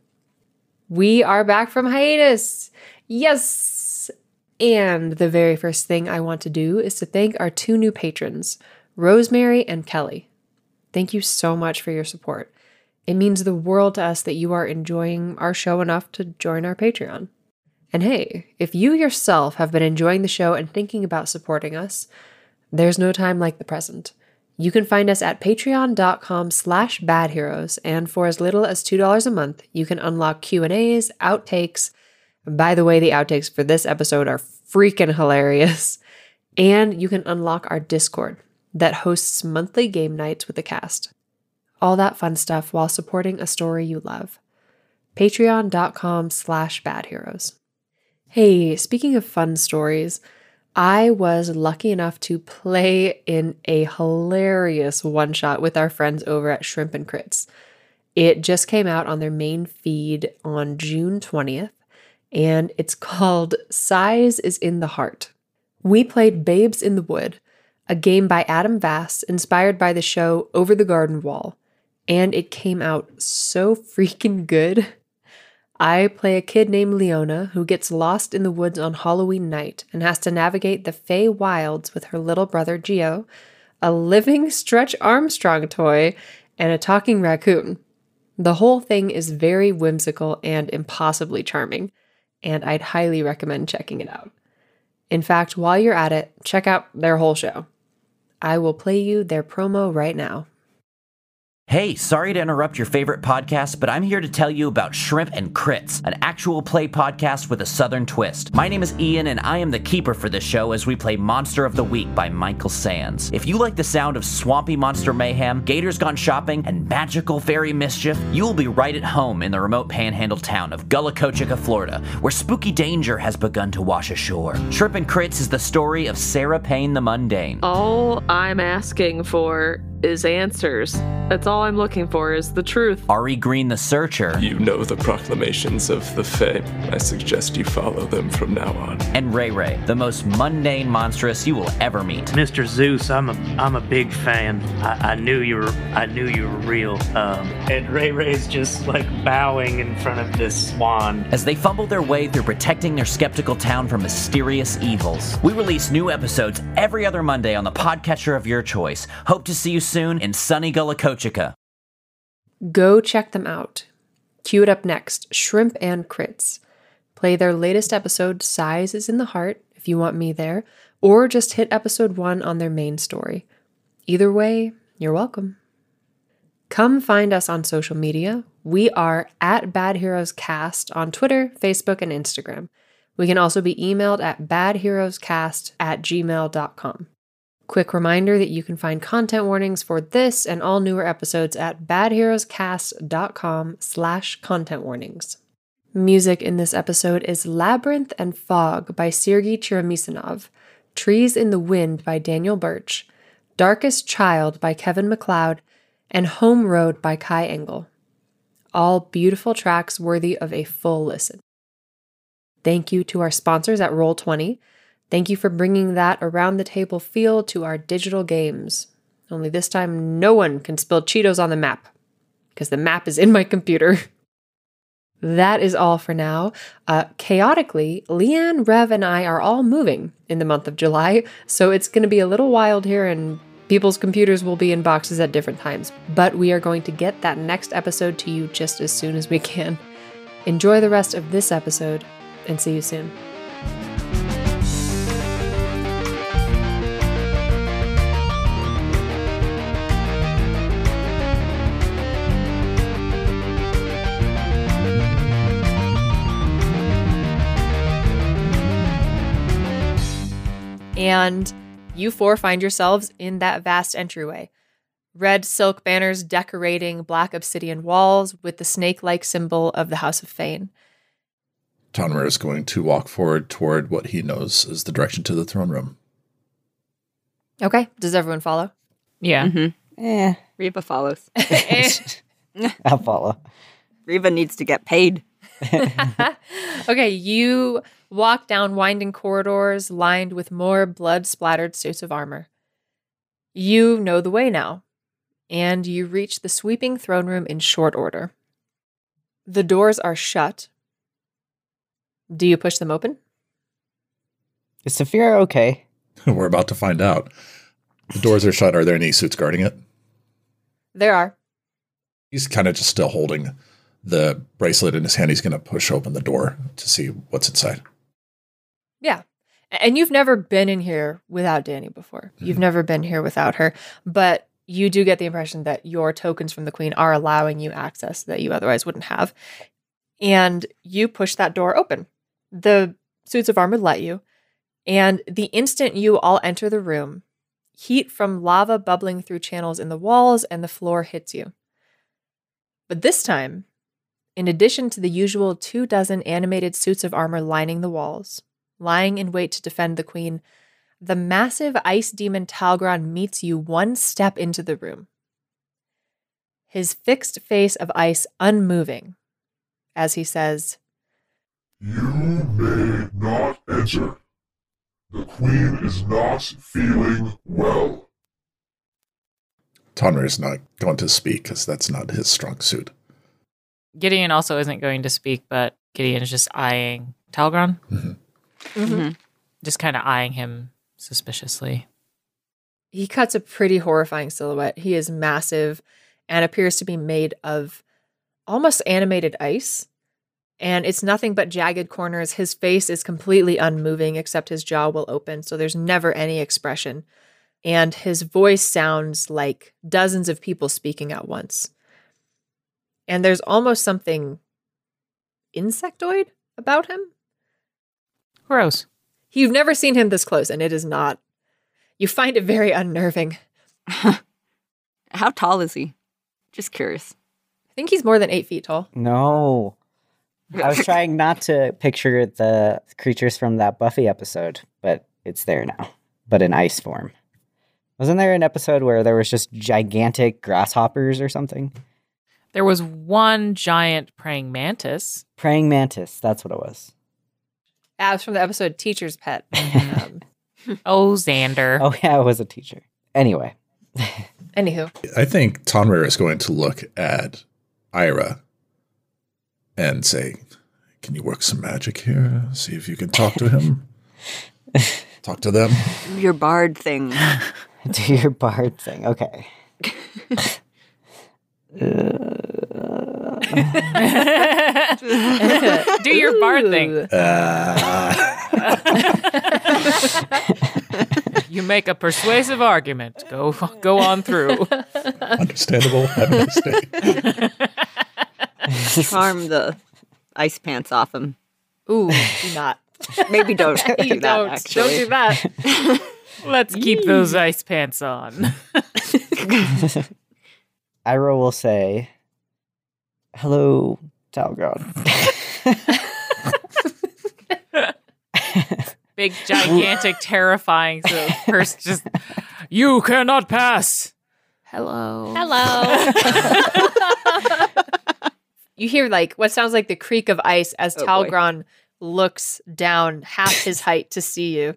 We are back from hiatus. Yes! And the very first thing I want to do is to thank our two new patrons, Rosemary and Kelly. Thank you so much for your support. It means the world to us that you are enjoying our show enough to join our Patreon. And hey, if you yourself have been enjoying the show and thinking about supporting us, there's no time like the present. You can find us at patreon.com slash badheroes, and for as little as two dollars a month, you can unlock Q and A's, outtakes. By the way, the outtakes for this episode are freaking hilarious. And you can unlock our Discord that hosts monthly game nights with the cast. All that fun stuff while supporting a story you love. Patreon.com slash badheroes. Hey, speaking of fun stories, I was lucky enough to play in a hilarious one-shot with our friends over at Shrimp and Crits. It just came out on their main feed on June twentieth, and it's called Size is in the Heart. We played Babes in the Wood, a game by Adam Vass inspired by the show Over the Garden Wall. And it came out so freaking good. I play a kid named Leona who gets lost in the woods on Halloween night and has to navigate the Fey Wilds with her little brother Geo, a living Stretch Armstrong toy, and a talking raccoon. The whole thing is very whimsical and impossibly charming, and I'd highly recommend checking it out. In fact, while you're at it, check out their whole show. I will play you their promo right now. Hey, sorry to interrupt your favorite podcast, but I'm here to tell you about Shrimp and Crits, an actual play podcast with a southern twist. My name is Ian, and I am the keeper for this show as we play Monster of the Week by Michael Sands. If you like the sound of swampy monster mayhem, gators gone shopping, and magical fairy mischief, you will be right at home in the remote panhandle town of Gullah Kochika, Florida, where spooky danger has begun to wash ashore. Shrimp and Crits is the story of Sarah Payne the Mundane. All I'm asking for is answers. That's all I'm looking for, is the truth. Ari Green the Searcher. You know the proclamations of the Fae. I suggest you follow them from now on. And Ray Ray, the most mundane monstrous you will ever meet. Mister Zeus, I'm a I'm a big fan. I, I knew you were I knew you were real. Um, and Ray Ray's just like bowing in front of this wand. As they fumble their way through protecting their skeptical town from mysterious evils. We release new episodes every other Monday on the podcatcher of your choice. Hope to see you soon in sunny Gullah Kochika. Go check them out. Cue it up next, Shrimp and Crits. Play their latest episode, Size is in the Heart, if you want me there, or just hit episode one on their main story. Either way, you're welcome. Come find us on social media. We are at Bad Heroes Cast on Twitter, Facebook, and Instagram. We can also be emailed at badheroescast at gmail dot com. Quick reminder that you can find content warnings for this and all newer episodes at badheroescast.com slash content warnings. Music in this episode is Labyrinth and Fog by Sergei Cheremisinov, Trees in the Wind by Daniel Birch, Darkest Child by Kevin MacLeod, and Home Road by Kai Engel. All beautiful tracks worthy of a full listen. Thank you to our sponsors at Roll twenty. Thank you for bringing that around the table feel to our digital games. Only this time, no one can spill Cheetos on the map, because the map is in my computer. That is all for now. Uh, chaotically, Leanne, Rev, and I are all moving in the month of July, so it's going to be a little wild here, and people's computers will be in boxes at different times. But we are going to get that next episode to you just as soon as we can. Enjoy the rest of this episode, and see you soon. And you four find yourselves in that vast entryway. Red silk banners decorating black obsidian walls with the snake-like symbol of the House of Fane. Tonmer is going to walk forward toward what he knows is the direction to the throne room. Okay. Does everyone follow? Yeah. Mm-hmm. Eh, Reba follows. I'll follow. Reba needs to get paid. Okay, you walk down winding corridors lined with more blood-splattered suits of armor. You know the way now, and you reach the sweeping throne room in short order. The doors are shut. Do you push them open? Is Saphira okay? We're about to find out. The doors are shut. Are there any suits guarding it? There are. He's kind of just still holding the bracelet in his hand. He's going to push open the door to see what's inside. Yeah. And you've never been in here without Dani before. You've mm-hmm. never been here without her. But you do get the impression that your tokens from the Queen are allowing you access that you otherwise wouldn't have. And you push that door open. The suits of armor let you. And the instant you all enter the room, heat from lava bubbling through channels in the walls and the floor hits you. But this time, in addition to the usual two dozen animated suits of armor lining the walls, lying in wait to defend the Queen, the massive ice demon Talgron meets you one step into the room. His fixed face of ice unmoving, as he says, "You may not enter. The Queen is not feeling well." Tonmer is not going to speak because that's not his strong suit. Gideon also isn't going to speak, but Gideon is just eyeing Talgron. Mm-hmm. Mm-hmm. Just kind of eyeing him suspiciously. He cuts a pretty horrifying silhouette. He is massive and appears to be made of almost animated ice. And it's nothing but jagged corners. His face is completely unmoving, except his jaw will open, so there's never any expression. And his voice sounds like dozens of people speaking at once. And there's almost something insectoid about him. Gross. You've never seen him this close, and it is not. You find it very unnerving. How tall is he? Just curious. I think he's more than eight feet tall. No. I was trying not to picture the creatures from that Buffy episode, but it's there now, but in ice form. Wasn't there an episode where there was just gigantic grasshoppers or something? There was one giant praying mantis. Praying mantis, that's what it was. That was from the episode Teacher's Pet. um, oh, Xander. Oh, yeah, it was a teacher. Anyway. Anywho. I think Tonmer is going to look at Ira and say, "Can you work some magic here? See if you can talk to him. Talk to them." Your bard thing. Do your bard thing. Okay. Do your bard thing. Uh. You make a persuasive argument. Go go on through. Understandable. Have a mistake. Charm the ice pants off him. Ooh, do not. Maybe don't do that, don't. actually. Don't do that. Let's keep those ice pants on. Ira will say, "Hello, Talgron." Big, gigantic, terrifying so person just, "You cannot pass." Hello. Hello. You hear like what sounds like the creak of ice as Oh, Talgron looks down half his height to see you.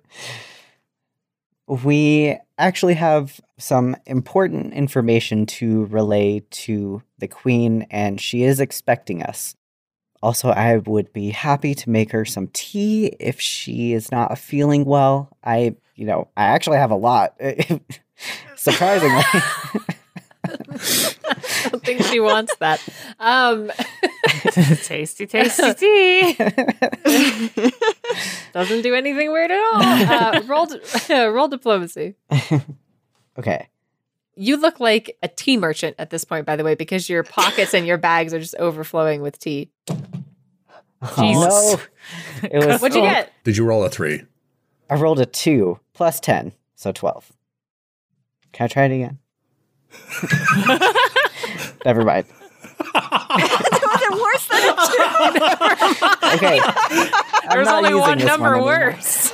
We actually have some important information to relay to the Queen, and she is expecting us. Also, I would be happy to make her some tea if she is not feeling well. I, you know, I actually have a lot. Surprisingly. I don't think she wants that. Um, Tasty, tasty tea. Doesn't do anything weird at all. Uh, roll, uh, roll diplomacy. Okay. You look like a tea merchant at this point, by the way, because your pockets and your bags are just overflowing with tea. Jesus. No. It was, What'd you get? Did you roll a three? I rolled a two plus ten, so twelve. Can I try it again? Never mind. It was worse than a two. Okay. There's only one number one worse.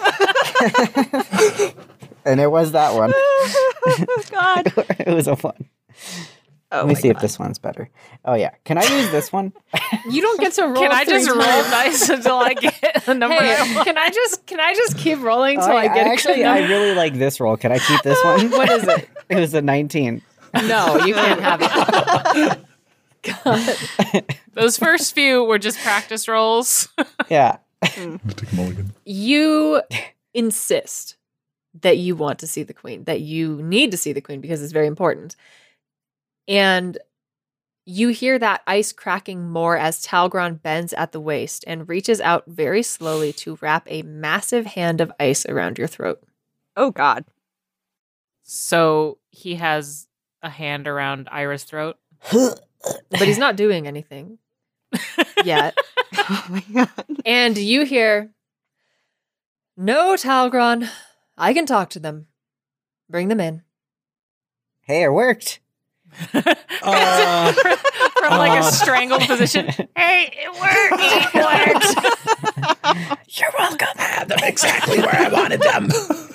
And it was that one. Oh, God. It was a one. Oh, Let me see God. if this one's better. Oh, yeah. Can I use this one? You don't get to roll. Can I just three roll times. dice until I get a number? Hey, I want? can I just can I just keep rolling until Oh, I get a actually, good I number? really like this roll. Can I keep this one? What is it? It was a nineteen. No, you can't have it. God. Those first few were just practice rolls. Yeah. Take a mulligan. You insist that you want to see the queen, that you need to see the queen because it's very important. And you hear that ice cracking more as Talgron bends at the waist and reaches out very slowly to wrap a massive hand of ice around your throat. Oh, God. So he has a hand around Ira's throat. But he's not doing anything yet. Oh, my God. And you hear, "No, Talgron, I can talk to them. Bring them in." Hey, it worked. Uh, From like uh. a strangled position. Hey, it worked. It worked. You're welcome. I had them exactly where I wanted them.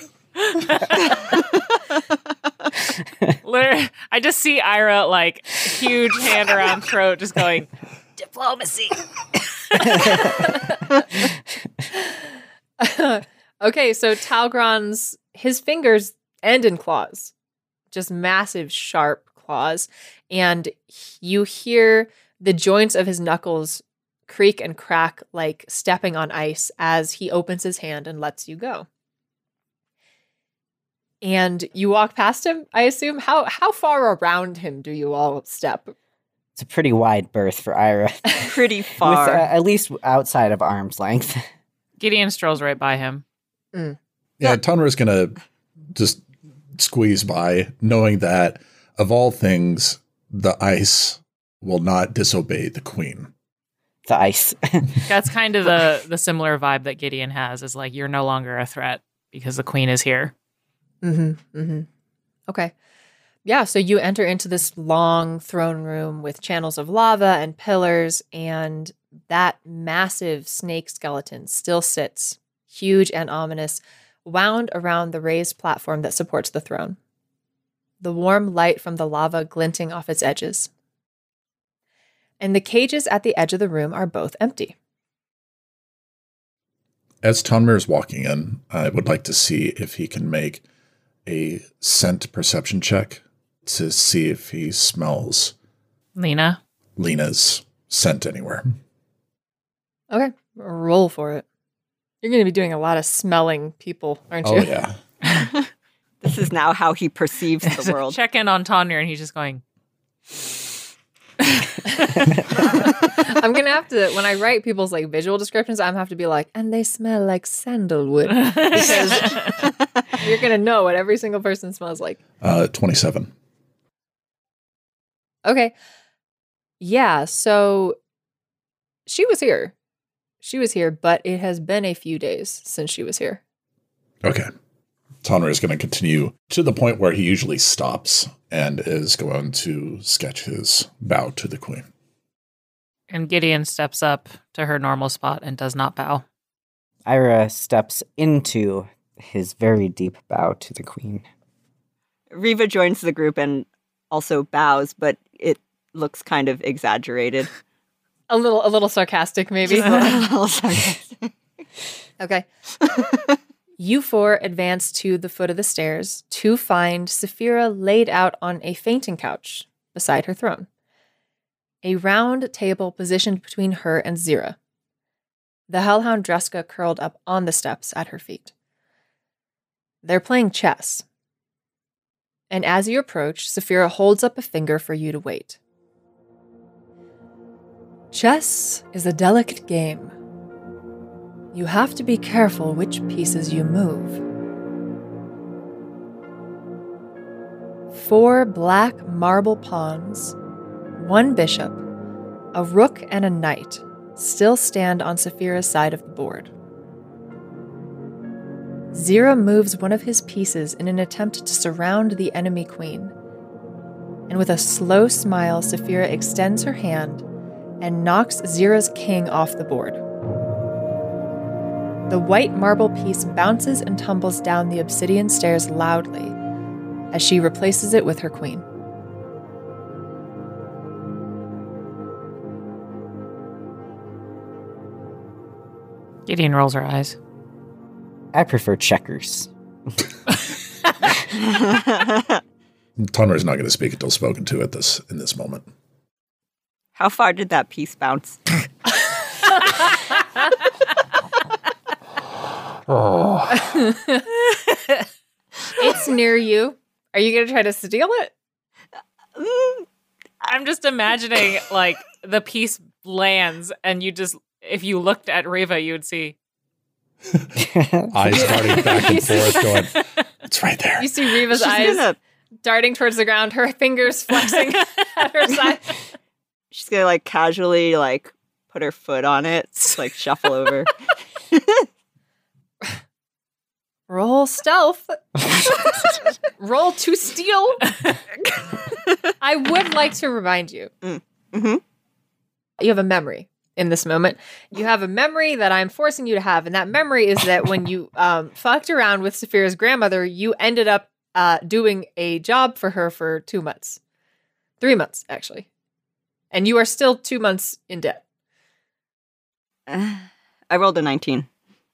Literally, I just see Ira like huge hand around throat, just going diplomacy. Okay, so Talgron's, his fingers end in claws, just massive, sharp claws. And you hear the joints of his knuckles creak and crack like stepping on ice as he opens his hand and lets you go. And you walk past him, I assume. How how far around him do you all step? It's a pretty wide berth for Ira. Pretty With, far. uh, at least outside of arm's length. Gideon strolls right by him. Mm. Yeah, Tonra's going to just squeeze by, knowing that, of all things, the ice will not disobey the queen. The ice. That's kind of the the similar vibe that Gideon has, is like, you're no longer a threat because the queen is here. Mm-hmm. Mm-hmm. Okay. Yeah, so you enter into this long throne room with channels of lava and pillars, and that massive snake skeleton still sits, huge and ominous, wound around the raised platform that supports the throne. The warm light from the lava glinting off its edges. And the cages at the edge of the room are both empty. As Tonmer is walking in, I would like to see if he can make a scent perception check to see if he smells Lena? Lena's scent anywhere. Okay, roll for it. You're going to be doing a lot of smelling people, aren't you? Oh, yeah. This is now how he perceives the world. Check in on Tonir and he's just going, I'm going to have to, when I write people's like visual descriptions, I'm going to have to be like, and they smell like sandalwood. Because you're going to know what every single person smells like. Uh, twenty-seven. Okay. Yeah, so she was here. She was here, but it has been a few days since she was here. Okay. Tonner is going to continue to the point where he usually stops and is going to sketch his bow to the queen. and Gideon steps up to her normal spot and does not bow. Ira steps into his very deep bow to the queen. Riva joins the group and also bows, but it looks kind of exaggerated. A little, a little sarcastic, maybe. Just a little sarcastic. Okay. You four advance to the foot of the stairs to find Saphira laid out on a fainting couch beside her throne. A round table positioned between her and Zira. The hellhound Dreska curled up on the steps at her feet. They're playing chess. And as you approach, Saphira holds up a finger for you to wait. Chess is a delicate game. You have to be careful which pieces you move. Four black marble pawns, one bishop, a rook, and a knight still stand on Saphira's side of the board. Zira moves one of his pieces in an attempt to surround the enemy queen. And with a slow smile, Saphira extends her hand and knocks Zira's king off the board. The white marble piece bounces and tumbles down the obsidian stairs loudly as she replaces it with her queen. Gideon rolls her eyes. I prefer checkers. Tonra's not going to speak until spoken to at this in this moment. How far did that piece bounce? Oh. It's near you. Are you going to try to steal it? I'm just imagining, like, the piece lands, and you just, if you looked at Riva, you would see. Eyes darting back and forth, going, it's right there. You see Riva's She's eyes gonna- darting towards the ground, her fingers flexing at her side. She's gonna like casually like put her foot on it, just, like shuffle over. Roll stealth. Roll to steal. I would like to remind you. Mm. Mm-hmm. You have a memory in this moment. You have a memory that I'm forcing you to have, and that memory is that when you um, fucked around with Saphira's grandmother, you ended up uh, doing a job for her for two months. Three months, actually. And you are still two months in debt. Uh, I rolled a nineteen.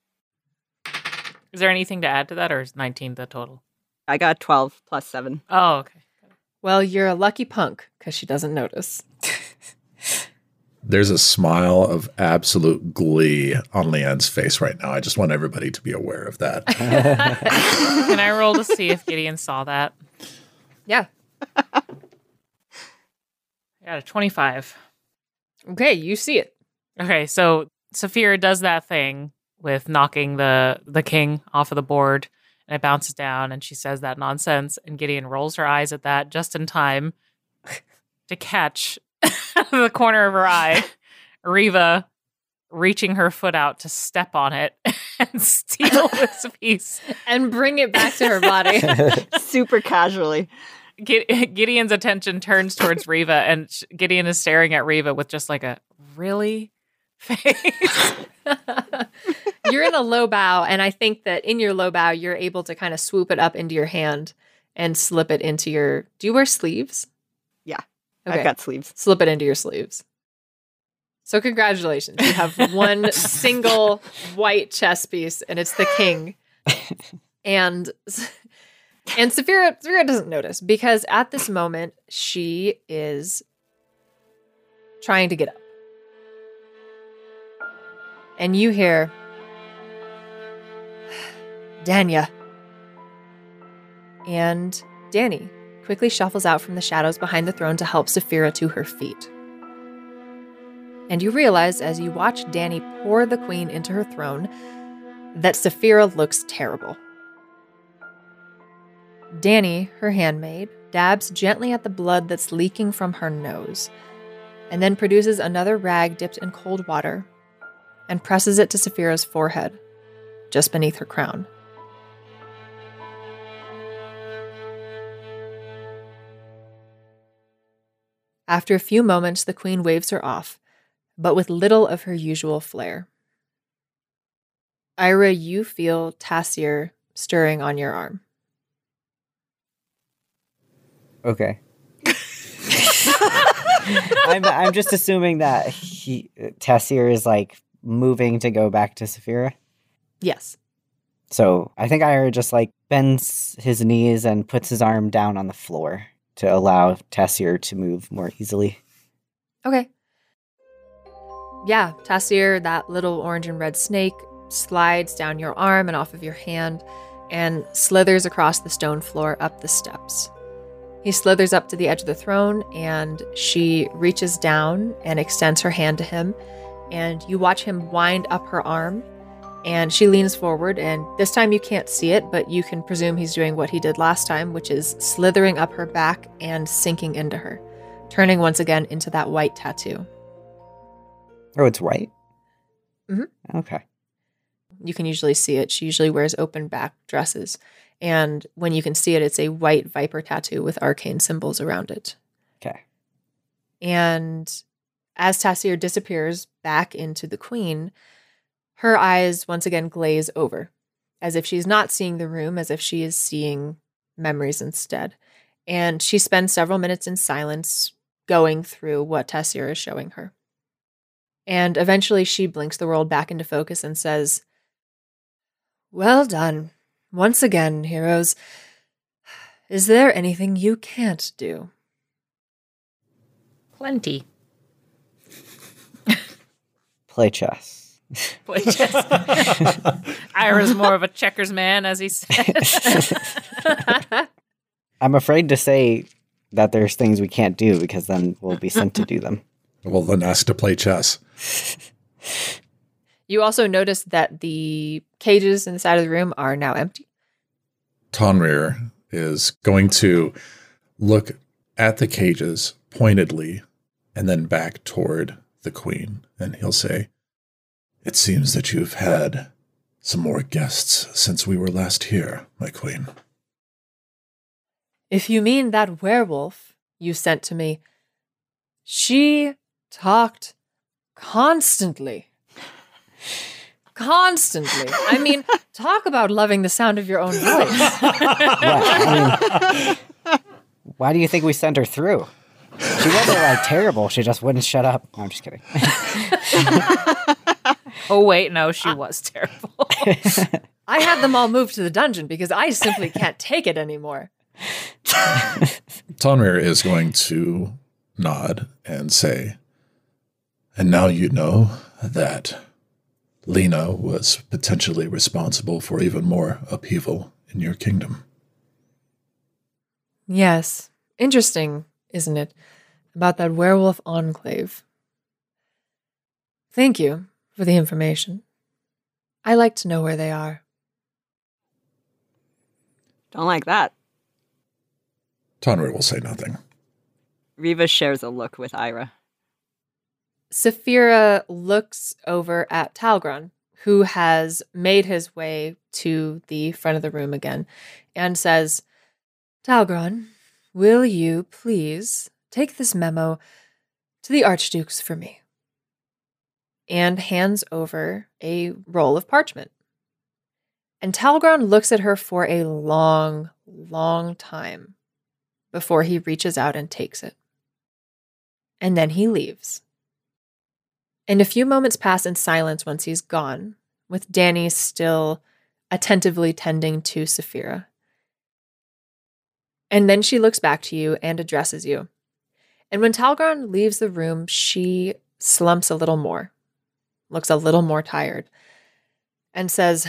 Is there anything to add to that, or is nineteen the total? I got twelve plus seven. Oh, okay. Well, you're a lucky punk, because she doesn't notice. There's a smile of absolute glee on Leanne's face right now. I just want everybody to be aware of that. Can I roll to see if Gideon saw that? Yeah. I got a twenty-five. Okay, you see it. Okay, so Saphira does that thing with knocking the, the king off of the board, and it bounces down, and she says that nonsense, and Gideon rolls her eyes at that just in time to catch out of the corner of her eye Riva reaching her foot out to step on it and steal this piece. And bring it back to her body. Super casually. Gideon's attention turns towards Riva, and Gideon is staring at Riva with just like a, really? face. You're in a low bow, and I think that in your low bow, you're able to kind of swoop it up into your hand and slip it into your... Do you wear sleeves? Yeah, Okay. I've got sleeves. Slip it into your sleeves. So congratulations. You have one single white chess piece, and it's the king. And and Saphira, Saphira doesn't notice, because at this moment, she is trying to get up. And you hear, Danya. And Danny quickly shuffles out from the shadows behind the throne to help Saphira to her feet. And you realize, as you watch Danny pour the queen into her throne, that Saphira looks terrible. Danny, her handmaid, dabs gently at the blood that's leaking from her nose, and then produces another rag dipped in cold water and presses it to Saphira's forehead, just beneath her crown. After a few moments, the queen waves her off, but with little of her usual flair. Ira, you feel Tassir stirring on your arm. Okay. I'm I'm just assuming that he Tassir is like moving to go back to Saphira. Yes. So I think Ira just like bends his knees and puts his arm down on the floor to allow Tassir to move more easily. Okay. Yeah, Tassir, that little orange and red snake, slides down your arm and off of your hand and slithers across the stone floor up the steps. He slithers up to the edge of the throne, and she reaches down and extends her hand to him, and you watch him wind up her arm, and she leans forward, and this time you can't see it, but you can presume he's doing what he did last time, which is slithering up her back and sinking into her, turning once again into that white tattoo. Oh, it's white? Mm-hmm. Okay. You can usually see it. She usually wears open back dresses. And when you can see it, it's a white viper tattoo with arcane symbols around it. Okay. And as Tassir disappears back into the queen, her eyes once again glaze over, as if she's not seeing the room, as if she is seeing memories instead. And she spends several minutes in silence going through what Tassir is showing her. And eventually she blinks the world back into focus and says, "Well done. Once again, heroes. Is there anything you can't do?" Plenty. Play chess. Play chess. Ira's more of a checkers man, as he says. I'm afraid to say that there's things we can't do because then we'll be sent to do them. Well, then ask to play chess. You also notice that the cages inside of the room are now empty. Tonrir is going to look at the cages pointedly and then back toward the queen, and he'll say, "It seems that you've had some more guests since we were last here, my queen." If you mean that werewolf you sent to me, she talked constantly. Constantly. I mean, talk about loving the sound of your own voice. Yeah, I mean, why do you think we sent her through? She wasn't like terrible. She just wouldn't shut up. No, I'm just kidding. Oh, wait, no, she was terrible. I had them all moved to the dungeon because I simply can't take it anymore. Tonrir is going to nod and say, "And now you know that Lena was potentially responsible for even more upheaval in your kingdom." Yes. Interesting, isn't it? About that werewolf enclave. Thank you for the information. I like to know where they are. Don't like that. Tonrir will say nothing. Riva shares a look with Ira. Saphira looks over at Talgron, who has made his way to the front of the room again, and says, "Talgron, will you please take this memo to the Archdukes for me?" And hands over a roll of parchment. And Talgron looks at her for a long, long time before he reaches out and takes it. And then he leaves. And a few moments pass in silence once he's gone, with Danny still attentively tending to Saphira. And then she looks back to you and addresses you. And when Talgron leaves the room, she slumps a little more, looks a little more tired, and says,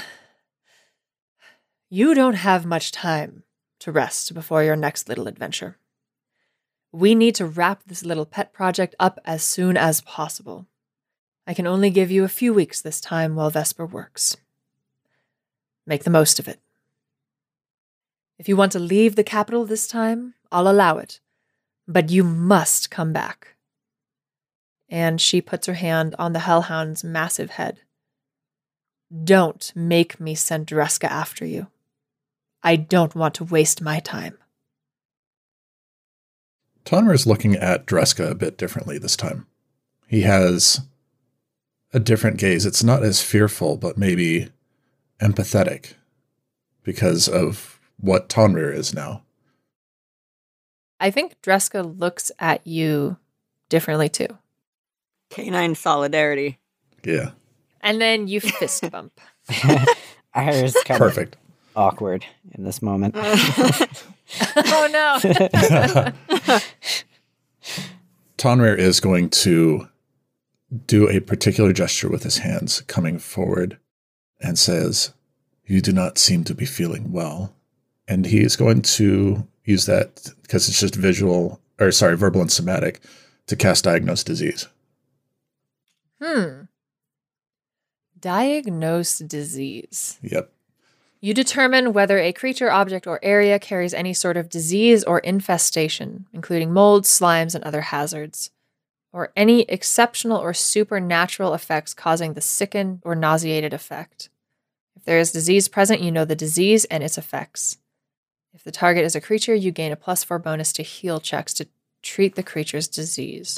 "You don't have much time to rest before your next little adventure. We need to wrap this little pet project up as soon as possible. I can only give you a few weeks this time while Vesper works. Make the most of it. If you want to leave the capital this time, I'll allow it, but you must come back." And she puts her hand on the Hellhound's massive head. "Don't make me send Dreska after you. I don't want to waste my time." Tonrir is looking at Dreska a bit differently this time. He has a different gaze. It's not as fearful, but maybe empathetic because of what Tonrir is now. I think Dreska looks at you differently too. Canine solidarity. Yeah. And then you fist bump. Ira's kind Perfect. of awkward in this moment. Oh no. Tonrir is going to do a particular gesture with his hands, coming forward, and says, "You do not seem to be feeling well." And he is going to use that because it's just visual, or sorry, verbal and somatic, to cast Diagnose Disease. Hmm. Diagnose disease. Yep. You determine whether a creature, object, or area carries any sort of disease or infestation, including molds, slimes, and other hazards, or any exceptional or supernatural effects causing the sickened or nauseated effect. If there is disease present, you know the disease and its effects. If the target is a creature, you gain a plus four bonus to heal checks to treat the creature's disease.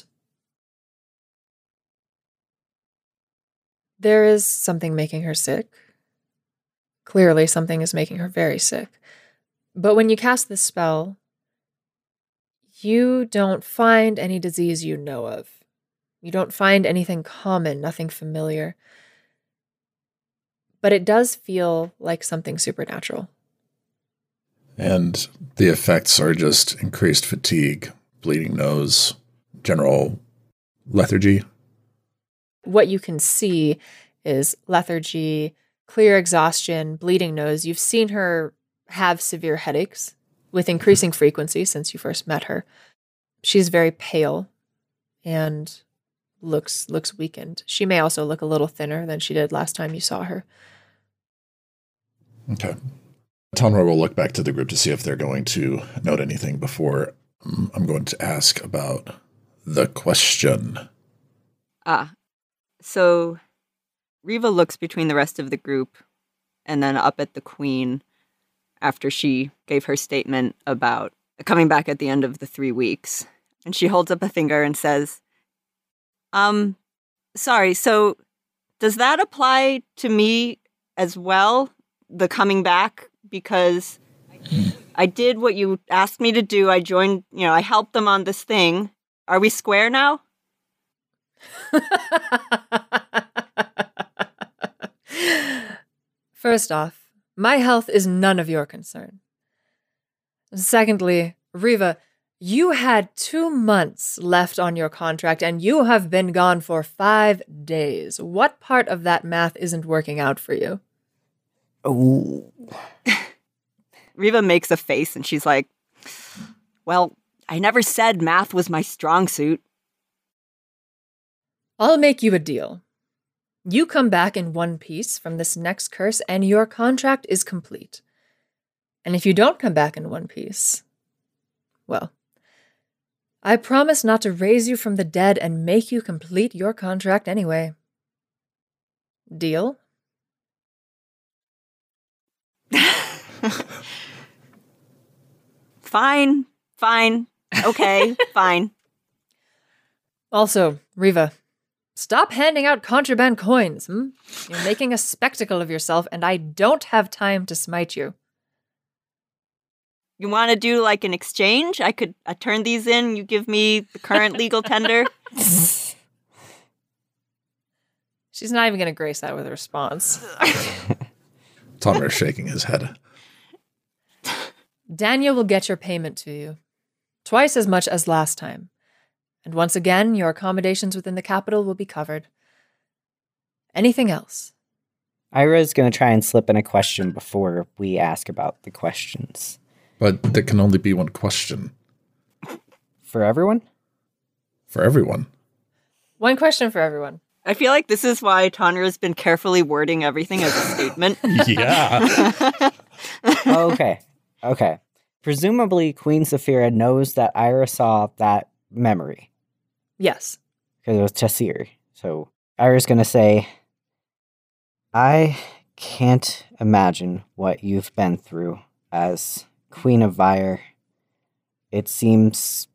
There is something making her sick. Clearly, something is making her very sick. But when you cast this spell, you don't find any disease you know of. You don't find anything common, nothing familiar. But it does feel like something supernatural. And the effects are just increased fatigue, bleeding nose, general lethargy. What you can see is lethargy, clear exhaustion, bleeding nose. You've seen her have severe headaches with increasing frequency since you first met her. She's very pale and looks looks weakened. She may also look a little thinner than she did last time you saw her. Okay. Tonra will look back to the group to see if they're going to note anything before um, I'm going to ask about the question. Ah. So Riva looks between the rest of the group and then up at the queen after she gave her statement about coming back at the end of the three weeks. And she holds up a finger and says, um, sorry, so does that apply to me as well, the coming back? Because I did what you asked me to do. I joined, you know, I helped them on this thing. Are we square now? First off, my health is none of your concern. Secondly, Riva, you had two months left on your contract and you have been gone for five days. What part of that math isn't working out for you? Oh. Riva makes a face and she's like, well, I never said math was my strong suit. I'll make you a deal. You come back in one piece from this next curse and your contract is complete. And if you don't come back in one piece, well, I promise not to raise you from the dead and make you complete your contract anyway. Deal? Fine, fine, okay, fine. Also, Riva, stop handing out contraband coins, hmm? You're making a spectacle of yourself, and I don't have time to smite you. You want to do like an exchange? I could I turn these in, you give me the current legal tender. She's not even going to grace that with a response. Tonra's shaking his head. Daniel will get your payment to you. Twice as much as last time. And once again, your accommodations within the capital will be covered. Anything else? Ira's going to try and slip in a question before we ask about the questions. But there can only be one question. For everyone? For everyone. One question for everyone. I feel like this is why Tonra's been carefully wording everything as a statement. Yeah. Okay. Okay. Presumably, Queen Saphira knows that Ira saw that memory. Yes. Because it was Tassir. So Ira's going to say, I can't imagine what you've been through as Queen of Vire. It seems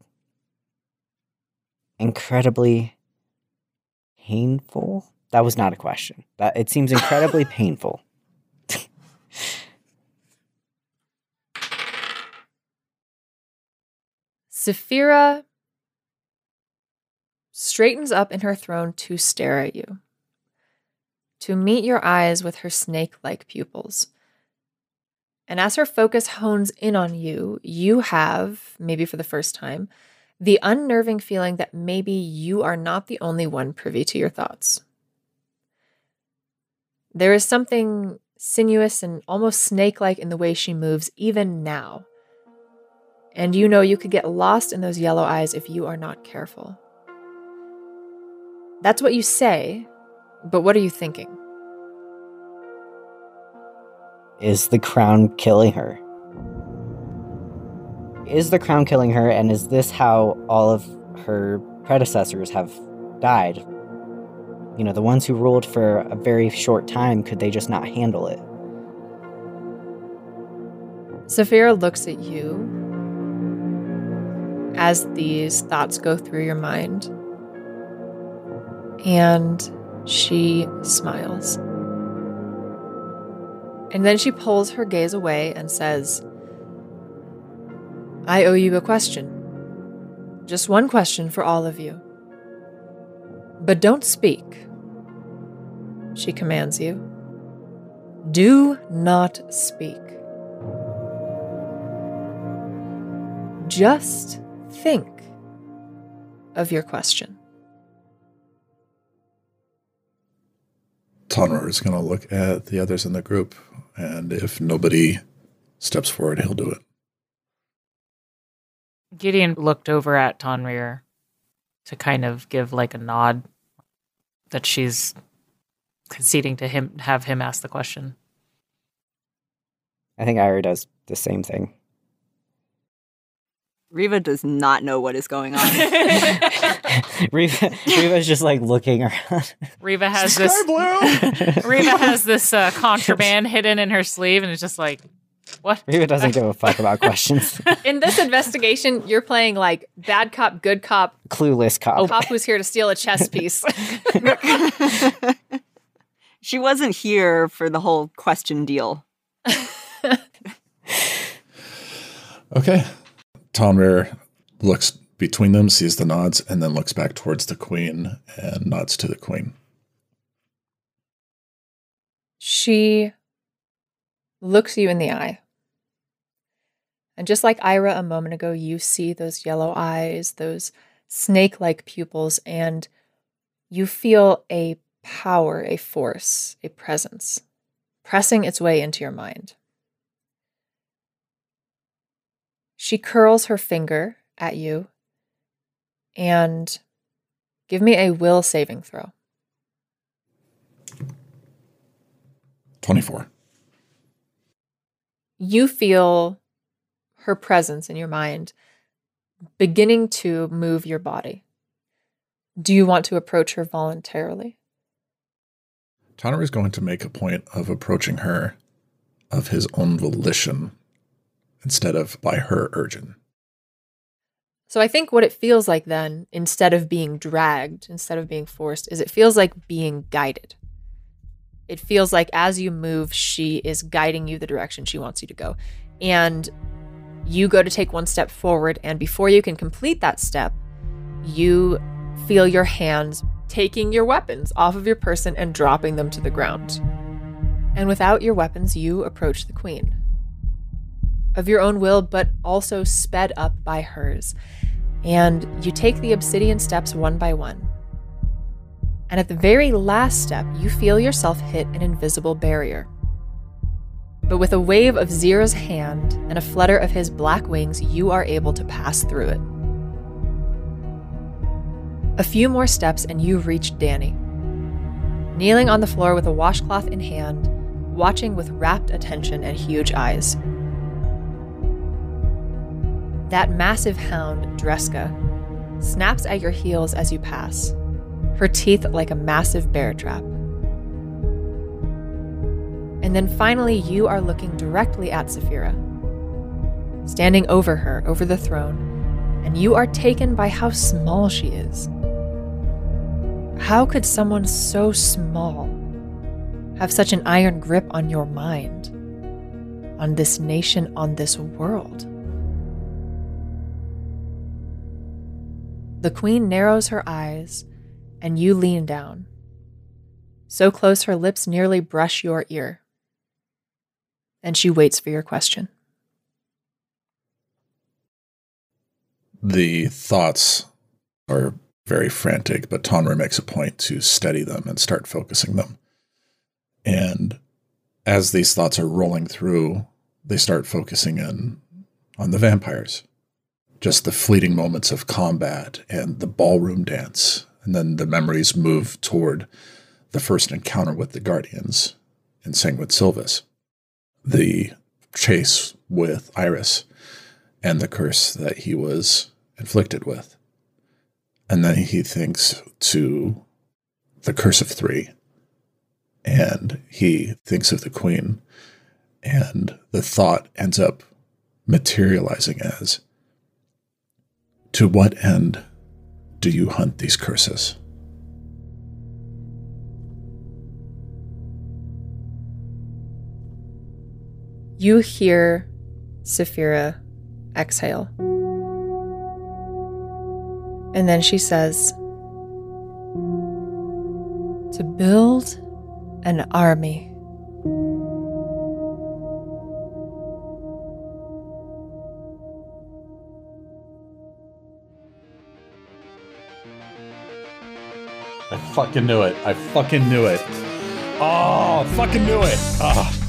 incredibly painful. That was not a question. That it seems incredibly painful. Saphira straightens up in her throne to stare at you, to meet your eyes with her snake-like pupils. And as her focus hones in on you, you have, maybe for the first time, the unnerving feeling that maybe you are not the only one privy to your thoughts. There is something sinuous and almost snake-like in the way she moves even now. And you know you could get lost in those yellow eyes if you are not careful. That's what you say, but what are you thinking? Is the crown killing her? Is the crown killing her, and is this how all of her predecessors have died? You know, the ones who ruled for a very short time, could they just not handle it? Saphira looks at you as these thoughts go through your mind, and she smiles. And then she pulls her gaze away and says, I owe you a question. Just one question for all of you. But don't speak, she commands you. Do not speak. Just think of your question. Tonrir is going to look at the others in the group, and if nobody steps forward, he'll do it. Gideon looked over at Tonrir to kind of give like a nod that she's conceding to him, have him ask the question. I think Ira does the same thing. Riva does not know what is going on. Riva, Riva's just like looking around. Riva has this. Riva has this uh, contraband hidden in her sleeve, and it's just like, what? Riva doesn't give a fuck about questions. In this investigation, you're playing like bad cop, good cop, clueless cop. A cop who's here to steal a chess piece. She wasn't here for the whole question deal. Okay. Tonrir looks between them, sees the nods, and then looks back towards the queen and nods to the queen. She looks you in the eye. And just like Ira a moment ago, you see those yellow eyes, those snake-like pupils, and you feel a power, a force, a presence pressing its way into your mind. She curls her finger at you and give me a will saving throw. twenty-four. You feel her presence in your mind beginning to move your body. Do you want to approach her voluntarily? Tonrir is going to make a point of approaching her of his own volition instead of by her urging. So I think what it feels like then, instead of being dragged, instead of being forced, is it feels like being guided. It feels like as you move, she is guiding you the direction she wants you to go. And you go to take one step forward, and before you can complete that step, you feel your hands taking your weapons off of your person and dropping them to the ground. And without your weapons, you approach the queen. Of your own will, but also sped up by hers. And you take the obsidian steps one by one. And at the very last step, you feel yourself hit an invisible barrier. But with a wave of Zira's hand and a flutter of his black wings, you are able to pass through it. A few more steps and you reach Danny, kneeling on the floor with a washcloth in hand, watching with rapt attention and huge eyes. That massive hound, Dreska, snaps at your heels as you pass, her teeth like a massive bear trap. And then finally, you are looking directly at Saphira, standing over her, over the throne, and you are taken by how small she is. How could someone so small have such an iron grip on your mind, on this nation, on this world? The queen narrows her eyes, and you lean down, so close her lips nearly brush your ear. And she waits for your question. The thoughts are very frantic, but Tonrir makes a point to steady them and start focusing them. And as these thoughts are rolling through, they start focusing in on the vampires just the fleeting moments of combat and the ballroom dance. And then the memories move toward the first encounter with the Guardians in Sanguine Silvus, the chase with Iris, and the curse that he was inflicted with. And then he thinks to the Curse of Three, and he thinks of the Queen, and the thought ends up materializing as, to what end do you hunt these curses? You hear Saphira exhale. And then she says, to build an army. I fucking knew it. I fucking knew it. Oh, fucking knew it. Oh.